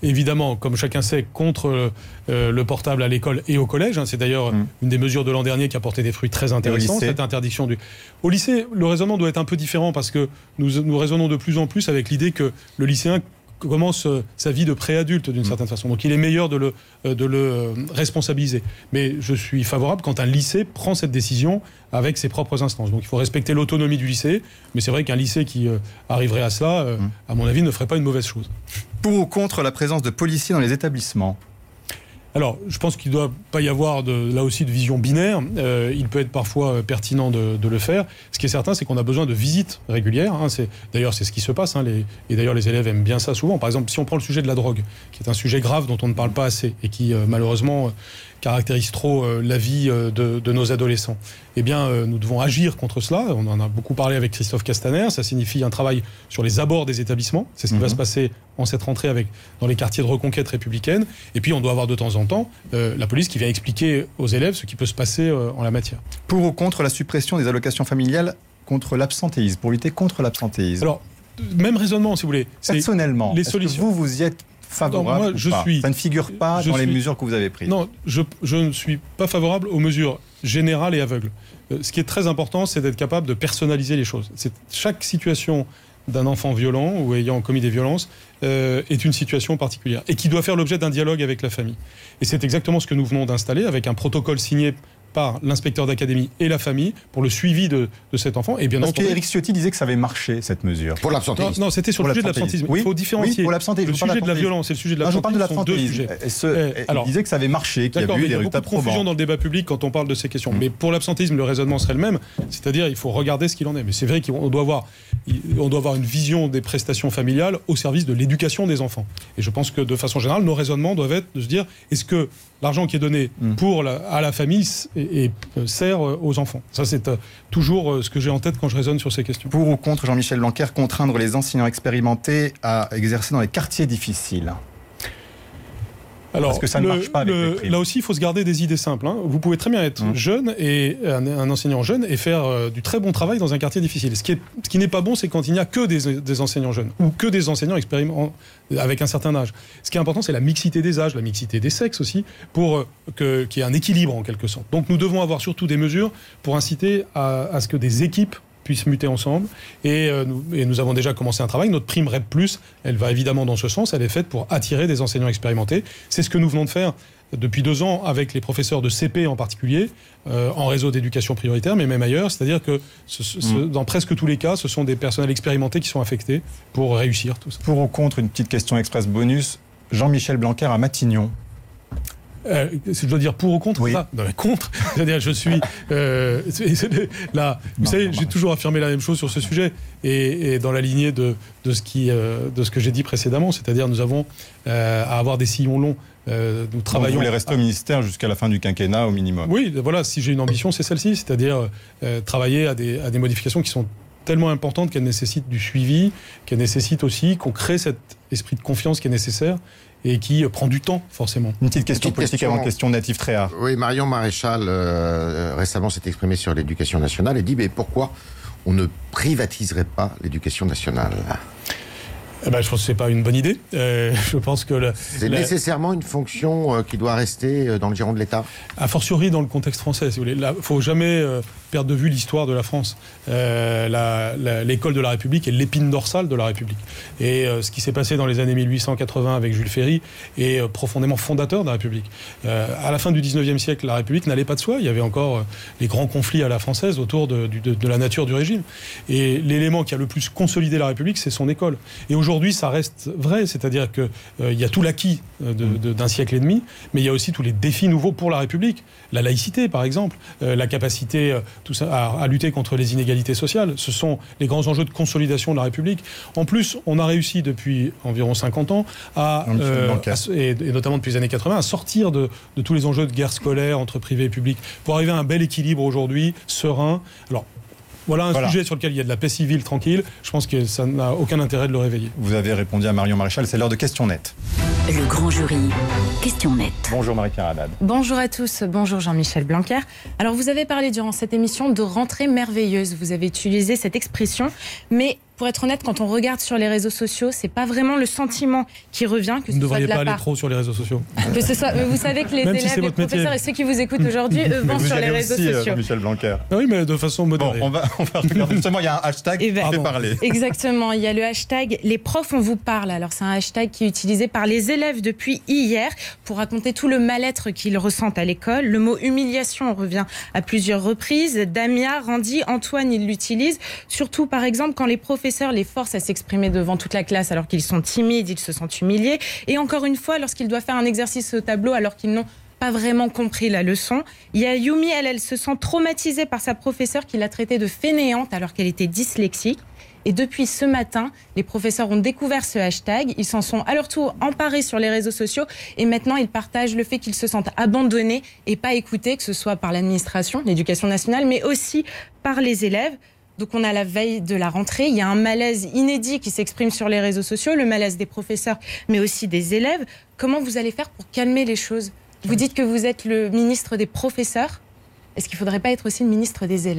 Speaker 5: évidemment, comme chacun sait, contre euh, le portable à l'école et au collège. Hein. C'est d'ailleurs mmh. une des mesures de l'an dernier qui a porté des fruits très intéressants, cette interdiction du... Au lycée, le raisonnement doit être un peu différent parce que nous, nous raisonnons de plus en plus avec l'idée que le lycéen commence sa vie de préadulte d'une certaine façon. Donc il est meilleur de le, de le responsabiliser. Mais je suis favorable quand un lycée prend cette décision avec ses propres instances. Donc il faut respecter l'autonomie du lycée, mais c'est vrai qu'un lycée qui euh, arriverait à cela, euh, mmh. à mon avis, ne ferait pas une mauvaise chose.
Speaker 8: Pour ou contre la présence de policiers dans les établissements ?
Speaker 5: Alors, je pense qu'il ne doit pas y avoir, de, là aussi, de vision binaire. Euh, il peut être parfois pertinent de, de le faire. Ce qui est certain, c'est qu'on a besoin de visites régulières. Hein. C'est, d'ailleurs, c'est ce qui se passe. Hein. Les, et d'ailleurs, les élèves aiment bien ça souvent. Par exemple, si on prend le sujet de la drogue, qui est un sujet grave dont on ne parle pas assez et qui, euh, malheureusement, euh, caractérise trop euh, la vie euh, de, de nos adolescents, eh bien, euh, nous devons agir contre cela. On en a beaucoup parlé avec Christophe Castaner. Ça signifie un travail sur les abords des établissements. C'est ce qui mmh. va se passer en cette rentrée avec, dans les quartiers de reconquête républicaine. Et puis, on doit avoir de temps en temps euh, la police qui vient expliquer aux élèves ce qui peut se passer euh, en la matière.
Speaker 8: Pour ou contre la suppression des allocations familiales contre l'absentéisme, pour lutter contre l'absentéisme ?
Speaker 5: Alors, même raisonnement, si vous voulez.
Speaker 8: Personnellement,
Speaker 5: les
Speaker 8: est-ce
Speaker 5: solutions...
Speaker 8: que vous, vous y êtes favorable non, moi, je ou pas suis... Ça ne figure pas je dans suis... les mesures que vous avez prises.
Speaker 5: Non, je, je ne suis pas favorable aux mesures générales et aveugles. Euh, ce qui est très important, c'est d'être capable de personnaliser les choses. C'est chaque situation d'un enfant violent ou ayant commis des violences euh, est une situation particulière et qui doit faire l'objet d'un dialogue avec la famille. Et c'est exactement ce que nous venons d'installer avec un protocole signé par l'inspecteur d'académie et la famille pour le suivi de, de cet enfant. Et bien
Speaker 8: Parce
Speaker 5: entendu,
Speaker 8: qu'Éric Ciotti disait que ça avait marché, cette mesure.
Speaker 7: Pour l'absentéisme.
Speaker 5: Non, non, c'était sur
Speaker 8: pour
Speaker 5: le sujet de l'absentéisme.
Speaker 8: Oui,
Speaker 5: il faut différencier.
Speaker 8: Oui, pour l'absentéisme.
Speaker 5: Le sujet de la violence et le sujet de l'absentéisme
Speaker 8: non, je
Speaker 5: sont deux sujets.
Speaker 8: Et ce, eh, alors, il disait que ça avait marché, qu'il y avait eu des résultats probants. Il y a beaucoup de confusion
Speaker 5: dans le débat public quand on parle de ces questions. Mmh. Mais pour l'absentéisme, le raisonnement serait le même. C'est-à-dire, il faut regarder ce qu'il en est. Mais c'est vrai qu'on doit avoir, on doit avoir une vision des prestations familiales au service de l'éducation des enfants. Et je pense que, de façon générale, nos raisonnements doivent être de se dire, est-ce que l'argent qui est donné mmh. pour la, à la famille et, et, sert aux enfants. Ça, c'est euh, toujours euh, ce que j'ai en tête quand je raisonne sur ces questions.
Speaker 8: Pour ou contre Jean-Michel Blanquer, contraindre les enseignants expérimentés à exercer dans les quartiers difficiles ?
Speaker 5: Alors,
Speaker 8: Parce que ça ne
Speaker 5: le,
Speaker 8: marche pas avec
Speaker 5: le,
Speaker 8: les primes.
Speaker 5: Là aussi, il faut se garder des idées simples. Hein. Vous pouvez très bien être mmh. jeune et un, un enseignant jeune et faire euh, du très bon travail dans un quartier difficile. Ce qui, est, ce qui n'est pas bon, c'est quand il n'y a que des, des enseignants jeunes ou que des enseignants expérimentés avec un certain âge. Ce qui est important, c'est la mixité des âges, la mixité des sexes aussi, pour euh, que, qu'il y ait un équilibre en quelque sorte. Donc nous devons avoir surtout des mesures pour inciter à, à ce que des équipes puissent muter ensemble. Et, euh, nous, et nous avons déjà commencé un travail. Notre prime R E P plus, elle va évidemment dans ce sens. Elle est faite pour attirer des enseignants expérimentés. C'est ce que nous venons de faire depuis deux ans avec les professeurs de C P en particulier, euh, en réseau d'éducation prioritaire, mais même ailleurs. C'est-à-dire que ce, ce, mmh. dans presque tous les cas, ce sont des personnels expérimentés qui sont affectés pour réussir tout ça.
Speaker 8: Pour ou contre, une petite question express bonus. Jean-Michel Blanquer à Matignon.
Speaker 5: Euh, je dois dire pour ou contre
Speaker 8: oui.
Speaker 5: ça non, mais contre. C'est-à-dire, je suis euh, là. Vous non, savez, non, j'ai non. toujours affirmé la même chose sur ce sujet et, et dans la lignée de, de ce qui, euh, de ce que j'ai dit précédemment. C'est-à-dire, nous avons euh, à avoir des sillons longs. Euh, nous travaillons.
Speaker 8: Vous voulez rester au ministère jusqu'à la fin du quinquennat au minimum.
Speaker 5: Oui, voilà. Si j'ai une ambition, c'est celle-ci, c'est-à-dire euh, travailler à des, à des modifications qui sont tellement importantes qu'elles nécessitent du suivi, qu'elles nécessitent aussi qu'on crée cet esprit de confiance qui est nécessaire et qui prend du temps, forcément.
Speaker 8: Une petite question petite politique question, avant question Natif Tréhard.
Speaker 7: Oui, Marion Maréchal euh, récemment s'est exprimée sur l'éducation nationale et dit mais pourquoi on ne privatiserait pas l'éducation nationale ?
Speaker 5: Eh ben, je pense que c'est pas une bonne idée. Euh, je pense que le,
Speaker 7: c'est
Speaker 5: la...
Speaker 7: nécessairement une fonction euh, qui doit rester euh, dans le giron de l'État.
Speaker 5: A fortiori dans le contexte français, si vous voulez. Il faut jamais euh, perdre de vue l'histoire de la France. Euh, la, la, l'école de la République est l'épine dorsale de la République. Et euh, ce qui s'est passé dans les années mille huit cent quatre-vingts avec Jules Ferry est euh, profondément fondateur de la République. Euh, à la fin du dix-neuvième siècle, la République n'allait pas de soi. Il y avait encore euh, les grands conflits à la française autour de, de, de la nature du régime. Et l'élément qui a le plus consolidé la République, c'est son école. Et aujourd'hui, Aujourd'hui, ça reste vrai, c'est-à-dire qu'il euh, y a tout l'acquis de, de, d'un siècle et demi, mais il y a aussi tous les défis nouveaux pour la République. La laïcité, par exemple, euh, la capacité euh, tout ça, à, à lutter contre les inégalités sociales. Ce sont les grands enjeux de consolidation de la République. En plus, on a réussi depuis environ cinquante ans, à, euh, à, et, et notamment depuis les années quatre-vingts, à sortir de, de tous les enjeux de guerre scolaire entre privé et public, pour arriver à un bel équilibre aujourd'hui, serein. Alors, Voilà un voilà. sujet sur lequel il y a de la paix civile tranquille. Je pense que ça n'a aucun intérêt de le réveiller.
Speaker 8: Vous avez répondu à Marion Maréchal, c'est l'heure de Question Nette.
Speaker 3: Le grand jury, Question Nette.
Speaker 8: Bonjour Marie-Pierre Haddad.
Speaker 10: Bonjour à tous, bonjour Jean-Michel Blanquer. Alors vous avez parlé durant cette émission de rentrée merveilleuse. Vous avez utilisé cette expression, mais pour être honnête, quand on regarde sur les réseaux sociaux, c'est pas vraiment le sentiment qui revient. Que
Speaker 5: vous ne devriez pas
Speaker 10: part.
Speaker 5: aller trop sur les réseaux sociaux.
Speaker 10: Que ce soit, vous savez que les
Speaker 5: Même
Speaker 10: élèves,
Speaker 5: si
Speaker 10: les professeurs
Speaker 5: métier.
Speaker 10: et ceux qui vous écoutent aujourd'hui, eux, vont sur les réseaux
Speaker 4: aussi,
Speaker 10: sociaux.
Speaker 4: Euh, Michel Blanquer.
Speaker 5: Ah oui, mais de façon modérée.
Speaker 4: Bon, on va, on va regarder. Justement, il y a un hashtag
Speaker 10: Eh
Speaker 4: qui
Speaker 10: ben,
Speaker 4: fait parler.
Speaker 10: Exactement, il y a le hashtag « Les profs, on vous parle ». Alors, c'est un hashtag qui est utilisé par les élèves depuis hier pour raconter tout le mal-être qu'ils ressentent à l'école. Le mot « humiliation » revient à plusieurs reprises. Damia, Randy, Antoine, ils l'utilisent. Surtout, par exemple, quand les professeurs les forcent à s'exprimer devant toute la classe alors qu'ils sont timides, ils se sentent humiliés. Et encore une fois, lorsqu'ils doivent faire un exercice au tableau alors qu'ils n'ont pas vraiment compris la leçon. Il y a Yumi, elle, elle se sent traumatisée par sa professeure qui l'a traitée de fainéante alors qu'elle était dyslexique. Et depuis ce matin, les professeurs ont découvert ce hashtag. Ils s'en sont à leur tour emparés sur les réseaux sociaux et maintenant ils partagent le fait qu'ils se sentent abandonnés et pas écoutés, que ce soit par l'administration, l'éducation nationale, mais aussi par les élèves. Donc on a la veille de la rentrée, il y a un malaise inédit qui s'exprime sur les réseaux sociaux, le malaise des professeurs, mais aussi des élèves. Comment vous allez faire pour calmer les choses ? Vous dites que vous êtes le ministre des professeurs. Est-ce qu'il ne faudrait pas être aussi le ministre des élèves ?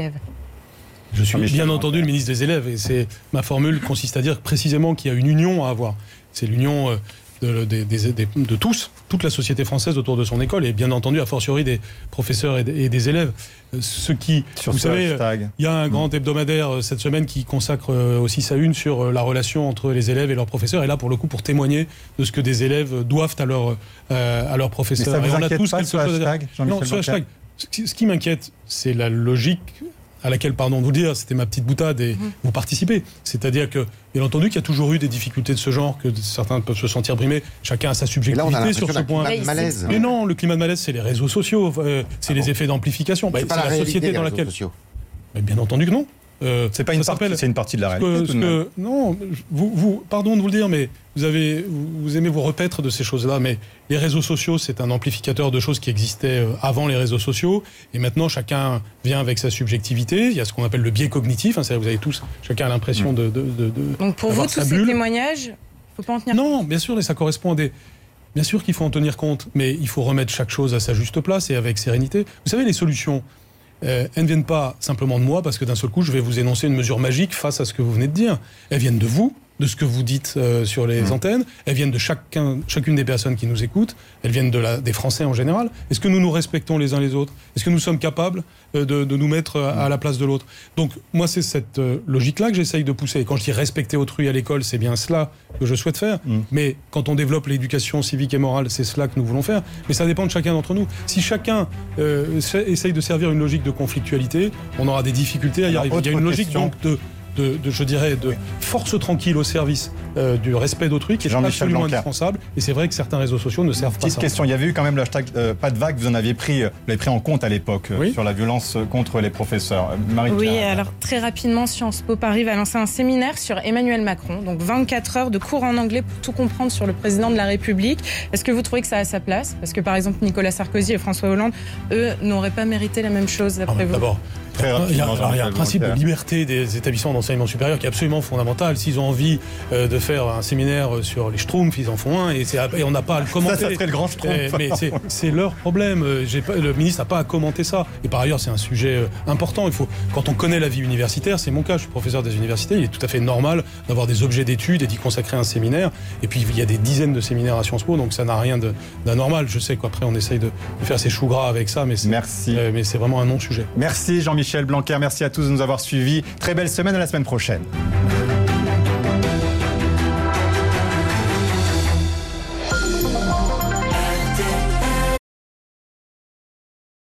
Speaker 5: Je suis bien entendu le ministre des élèves et c'est, ma formule consiste à dire précisément qu'il y a une union à avoir. C'est l'union de, de, de, de, de tous, toute la société française autour de son école et bien entendu a fortiori des professeurs et des, et des élèves. Ce qui,
Speaker 4: sur
Speaker 5: vous savez,
Speaker 4: hashtag.
Speaker 5: Il y a un grand hebdomadaire cette semaine qui consacre aussi sa une sur la relation entre les élèves et leurs professeurs et là pour le coup pour témoigner de ce que des élèves doivent à, leur, euh, à leurs professeurs.
Speaker 4: Mais ça vous
Speaker 5: et on
Speaker 4: inquiète
Speaker 5: a tous
Speaker 4: pas,
Speaker 5: quelque
Speaker 4: ce
Speaker 5: chose
Speaker 4: hashtag,
Speaker 5: à dire. Non, ce hashtag. Ce qui m'inquiète, c'est la logique à laquelle, pardon de vous dire, c'était ma petite boutade et mmh. vous participez. C'est-à-dire que, bien entendu, qu'il y a toujours eu des difficultés de ce genre, que certains peuvent se sentir brimés. Chacun a sa subjectivité
Speaker 7: là, on a
Speaker 5: sur ce point.
Speaker 7: De malaise.
Speaker 5: Mais non, le climat de malaise, c'est les réseaux sociaux, euh, c'est ah les bon. effets d'amplification.
Speaker 7: C'est, bah, c'est
Speaker 5: la,
Speaker 7: la
Speaker 5: société dans laquelle. Mais bien entendu que non. Euh,
Speaker 4: c'est pas une partie, c'est une partie de la réalité.
Speaker 5: Que, que, non, vous, vous, pardon de vous le dire, mais vous avez, vous, vous aimez vous repaître de ces choses-là. Mais les réseaux sociaux, c'est un amplificateur de choses qui existaient avant les réseaux sociaux. Et maintenant, chacun vient avec sa subjectivité. Il y a ce qu'on appelle le biais cognitif. Hein, c'est-à-dire que vous avez tous, chacun a l'impression de, de, de, de.
Speaker 10: Donc pour vous, tous ces témoignages, il ne faut pas en tenir compte.
Speaker 5: Non, bien sûr, ça correspond à des. Bien sûr qu'il faut en tenir compte, mais il faut remettre chaque chose à sa juste place et avec sérénité. Vous savez, les solutions. Euh, elles ne viennent pas simplement de moi parce que d'un seul coup je vais vous énoncer une mesure magique face à ce que vous venez de dire. Elles viennent de vous, de ce que vous dites euh, sur les mmh. antennes, elles viennent de chacun, chacune des personnes qui nous écoutent, elles viennent de la, des Français en général. Est-ce que nous nous respectons les uns les autres ? Est-ce que nous sommes capables euh, de, de nous mettre à, à la place de l'autre ? Donc moi c'est cette euh, logique-là que j'essaye de pousser. Et quand je dis respecter autrui à l'école, c'est bien cela que je souhaite faire. Mmh. Mais quand on développe l'éducation civique et morale, c'est cela que nous voulons faire. Mais ça dépend de chacun d'entre nous. Si chacun euh, essaye de servir une logique de conflictualité, on aura des difficultés à y arriver. Il y a une logique question. donc de... De, de, je dirais, de force tranquille au service euh, du respect d'autrui qui est absolument indispensable. Et c'est vrai que certains réseaux sociaux ne servent pas ça.
Speaker 4: Petite question, il y avait eu quand même le hashtag euh, pas de vague, vous en aviez pris, euh, vous l'avez pris en compte à l'époque euh, oui. sur la violence contre les professeurs. Marie-Claire.
Speaker 10: Oui, alors très rapidement, Sciences Po Paris va lancer un séminaire sur Emmanuel Macron, donc vingt-quatre heures de cours en anglais pour tout comprendre sur le président de la République. Est-ce que vous trouvez que ça a sa place ? Parce que par exemple, Nicolas Sarkozy et François Hollande, eux, n'auraient pas mérité la même chose d'après vous.
Speaker 5: D'abord, il y a, alors, il y a un principe de liberté des établissements d'enseignement supérieur qui est absolument fondamental. S'ils ont envie euh, de faire un séminaire sur les Schtroumpfs, ils en font un et, c'est, et on n'a pas à le commenter.
Speaker 4: Ça, ça serait le grand Schtroumpf.
Speaker 5: Mais c'est, c'est leur problème. J'ai pas, le ministre n'a pas à commenter ça. Et par ailleurs, c'est un sujet important. Il faut, quand on connaît la vie universitaire, c'est mon cas, je suis professeur des universités, il est tout à fait normal d'avoir des objets d'études et d'y consacrer un séminaire. Et puis, il y a des dizaines de séminaires à Sciences Po, donc ça n'a rien de, d'anormal. Je sais qu'après, on essaye de, de faire ses choux gras avec ça, mais c'est,
Speaker 4: Merci.
Speaker 5: Euh, mais c'est vraiment un non-sujet.
Speaker 4: Merci Jean-Michel Blanquer, merci à tous de nous avoir suivis. Très belle semaine, à la semaine prochaine.